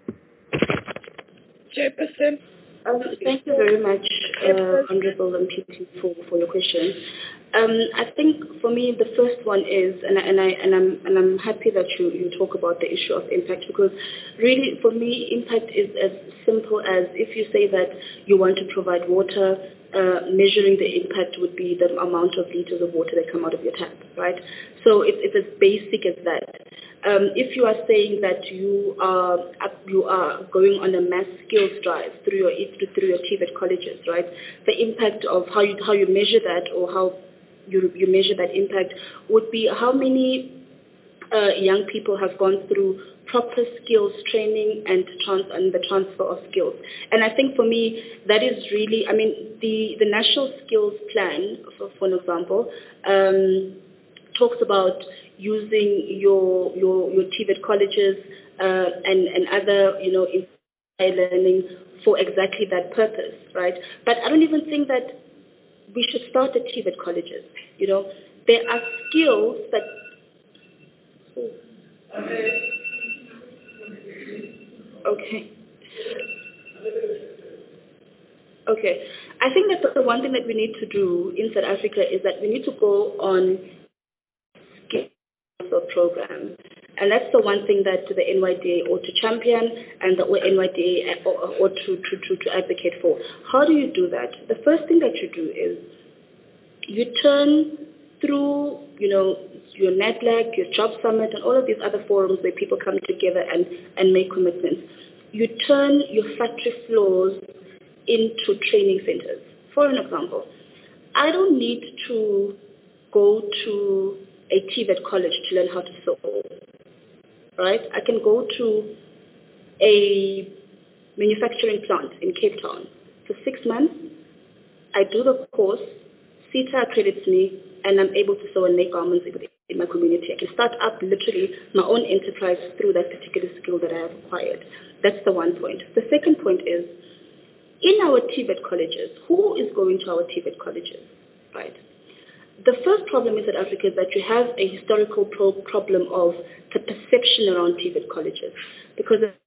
Chairperson. Thank you very much, Honorable MPP, for your question. I think for me the first one is, and I'm happy that you talk about the issue of impact, because really for me impact is as simple as, if you say that you want to provide water, measuring the impact would be the amount of liters of water that come out of your tap, right? So it's as basic as that. If you are saying that you are going on a mass skills drive through your TVET colleges, right? The impact of how you measure that, or how you measure that impact, would be how many young people have gone through proper skills training and the transfer of skills. And I think for me, that is really, I mean, the National Skills Plan, for an example, talks about using your TVET colleges and other, learning for exactly that purpose, right? But I don't even think that we should start at TVET colleges. There are skills that... Okay. I think that the one thing that we need to do in South Africa is that we need to go on skills program. And that's the one thing that the NYDA ought to champion and the NYDA ought to advocate for. How do you do that? The first thing that you do is you turn through, your NADLAC, your Job Summit, and all of these other forums where people come together and make commitments. You turn your factory floors into training centers. For an example, I don't need to go to a TVET college to learn how to sew, right? I can go to a manufacturing plant in Cape Town for 6 months. I do the course, CETA accredits me, and I'm able to sew and make garments in my community. I can start up literally my own enterprise through that particular skill that I have acquired. That's the one point. The second point is, in our TVET colleges, who is going to our TVET colleges, right? the first problem in South Africa is that you have a historical problem of the perception around TVET colleges. Because a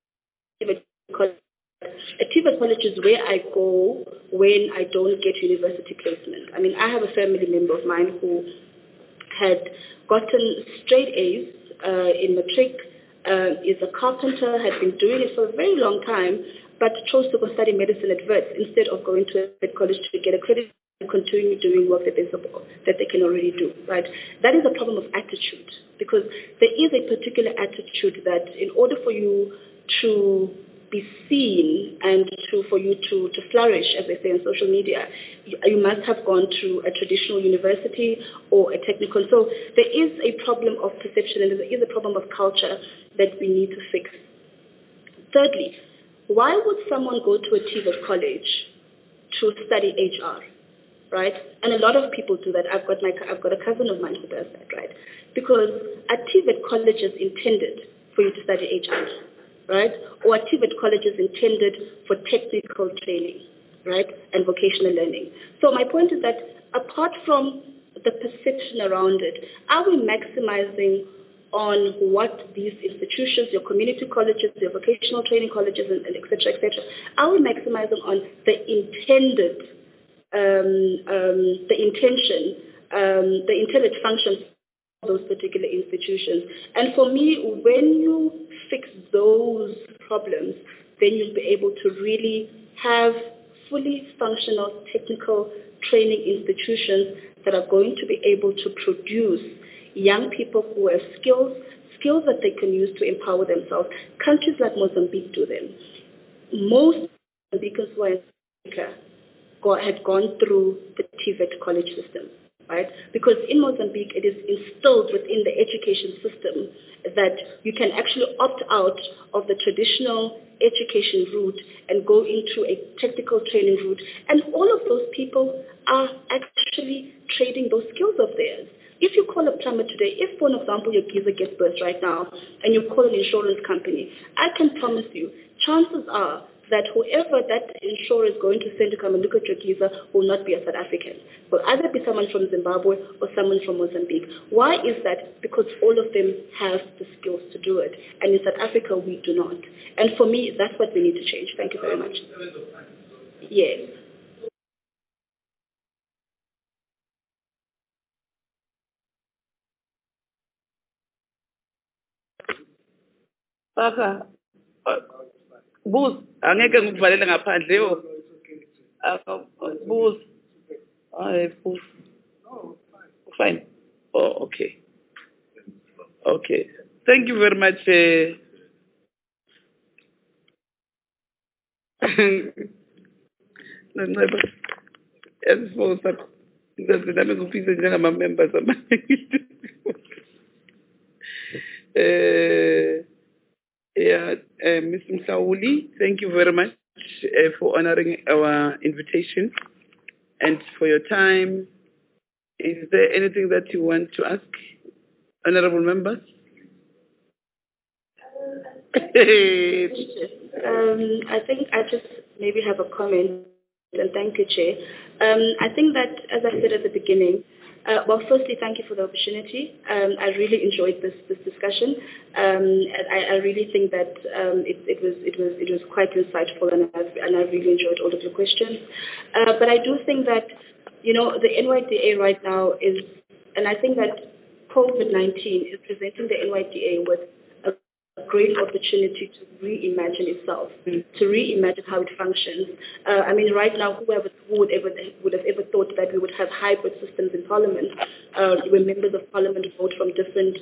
TVET college is where I go when I don't get university placement. I mean, I have a family member of mine who had gotten straight A's in matric, is a carpenter, had been doing it for a very long time, but chose to go study medicine at Wits instead of going to a college to get a credit and continue doing work that they can already do, right? That is a problem of attitude, because there is a particular attitude that in order for you to be seen and for you to flourish, as they say on social media, you must have gone to a traditional university or a technical. So there is a problem of perception and there is a problem of culture that we need to fix. Thirdly, why would someone go to a TVET college to study HR, right? And a lot of people do that. I've got a cousin of mine who does that, right? Because a TVET college is intended for you to study HR, right? Or a TVET college is intended for technical training, right? And vocational learning. So my point is that apart from the perception around it, are we maximizing on what these institutions, your community colleges, your vocational training colleges, and et cetera, are we maximizing on the intended, the intended functions of those particular institutions? And for me, when you fix those problems, then you'll be able to really have fully functional technical training institutions that are going to be able to produce young people who have skills that they can use to empower themselves. Countries like Mozambique do them. Most Mozambicans who are in Africa had gone through the TVET college system, right? Because in Mozambique, it is instilled within the education system that you can actually opt out of the traditional education route and go into a technical training route. And all of those people are actually trading those skills of theirs. If you call a plumber today, if, for example, your geyser gets burst right now and you call an insurance company, I can promise you, chances are that whoever that insurer is going to send to come and look at your geyser will not be a South African. Will either be someone from Zimbabwe or someone from Mozambique. Why is that? Because all of them have the skills to do it. And in South Africa, we do not. And for me, that's what we need to change. Thank you very much. Yes. Baka, Booth, angeke ngikuvalele ngaphandle yo. Booth. Booth. Fine. Oh, okay. Okay. Thank you very much. Ms. Msauli, thank you very much for honoring our invitation and for your time. Is there anything that you want to ask, honorable members? I think I just maybe have a comment, and thank you, Chair. I think that, as I said at the beginning, well, firstly, thank you for the opportunity. I really enjoyed this discussion. I really think that it was quite insightful, and I really enjoyed all of your questions. But I do think that, you know, the NYDA right now is, and I think that COVID-19 is presenting the NYDA with a great opportunity to reimagine itself, to reimagine how it functions. I mean, right now, who would have ever thought that we would have hybrid systems in Parliament, where members of Parliament vote from different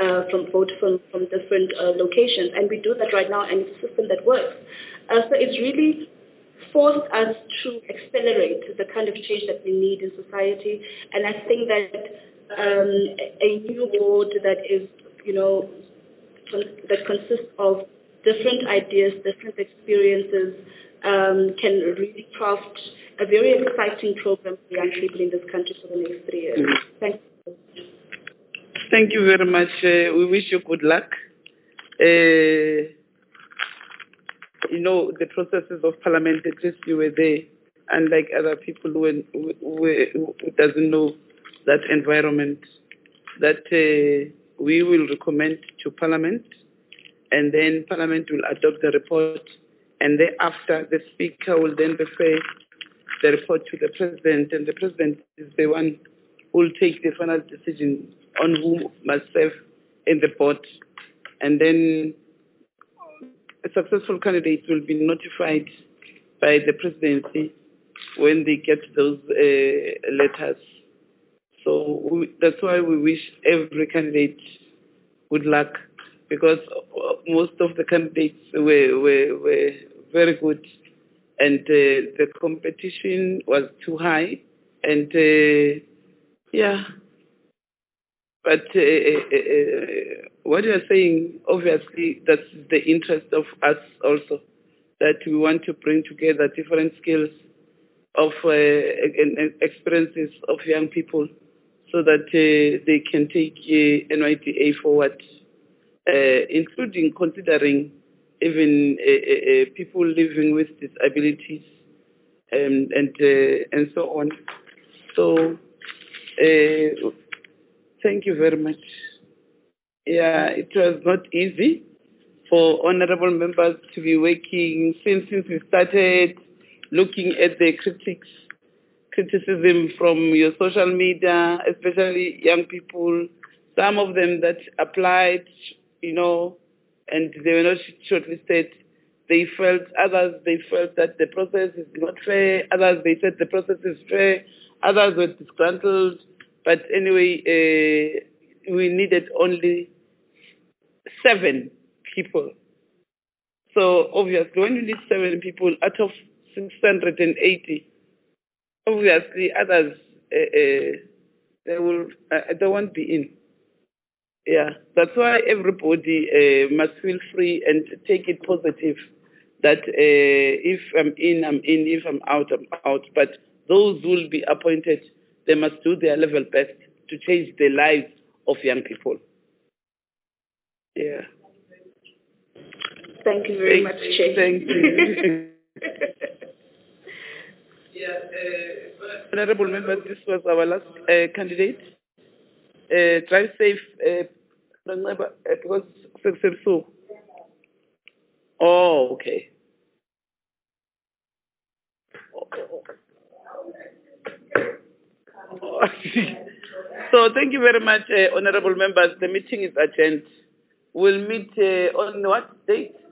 locations, and we do that right now, and it's a system that works. So it's really forced us to accelerate the kind of change that we need in society, and I think that a new board that is, you know, that consists of different ideas, different experiences, can really craft a very exciting program for young people in this country for the next 3 years. Thank you. Thank you very much. We wish you good luck. You know, the processes of Parliament, at least you were there, unlike other people who doesn't know that environment that we will recommend to Parliament, and then Parliament will adopt the report, and thereafter the Speaker will then refer the report to the President, and the President is the one who will take the final decision on who must serve in the board, and then successful candidates will be notified by the Presidency when they get those letters. So that's why we wish every candidate good luck, because most of the candidates were very good, and the competition was too high, and yeah. But what you are saying, obviously, that's the interest of us also, that we want to bring together different skills of and experiences of young people, so that they can take NYDA forward, including considering even people living with disabilities and so on. So thank you very much. Yeah, it was not easy for honorable members to be working since we started looking at the criticism from your social media, especially young people, some of them that applied, and they were not shortlisted. Others felt that the process is not fair. Others, they said the process is fair. Others were disgruntled. But anyway, we needed only 7 people. So obviously, when you need 7 people out of 680, obviously others they won't be in. Yeah, that's why everybody must feel free and take it positive. That if I'm in, I'm in. If I'm out, I'm out. But those who will be appointed, they must do their level best to change the lives of young people. Yeah. Thank you very much, Chair. Thank you. Yeah, honorable members, this was our last candidate. Drive safe, because so. Oh, okay. So thank you very much, honorable members. The meeting is adjourned. We'll meet on what date?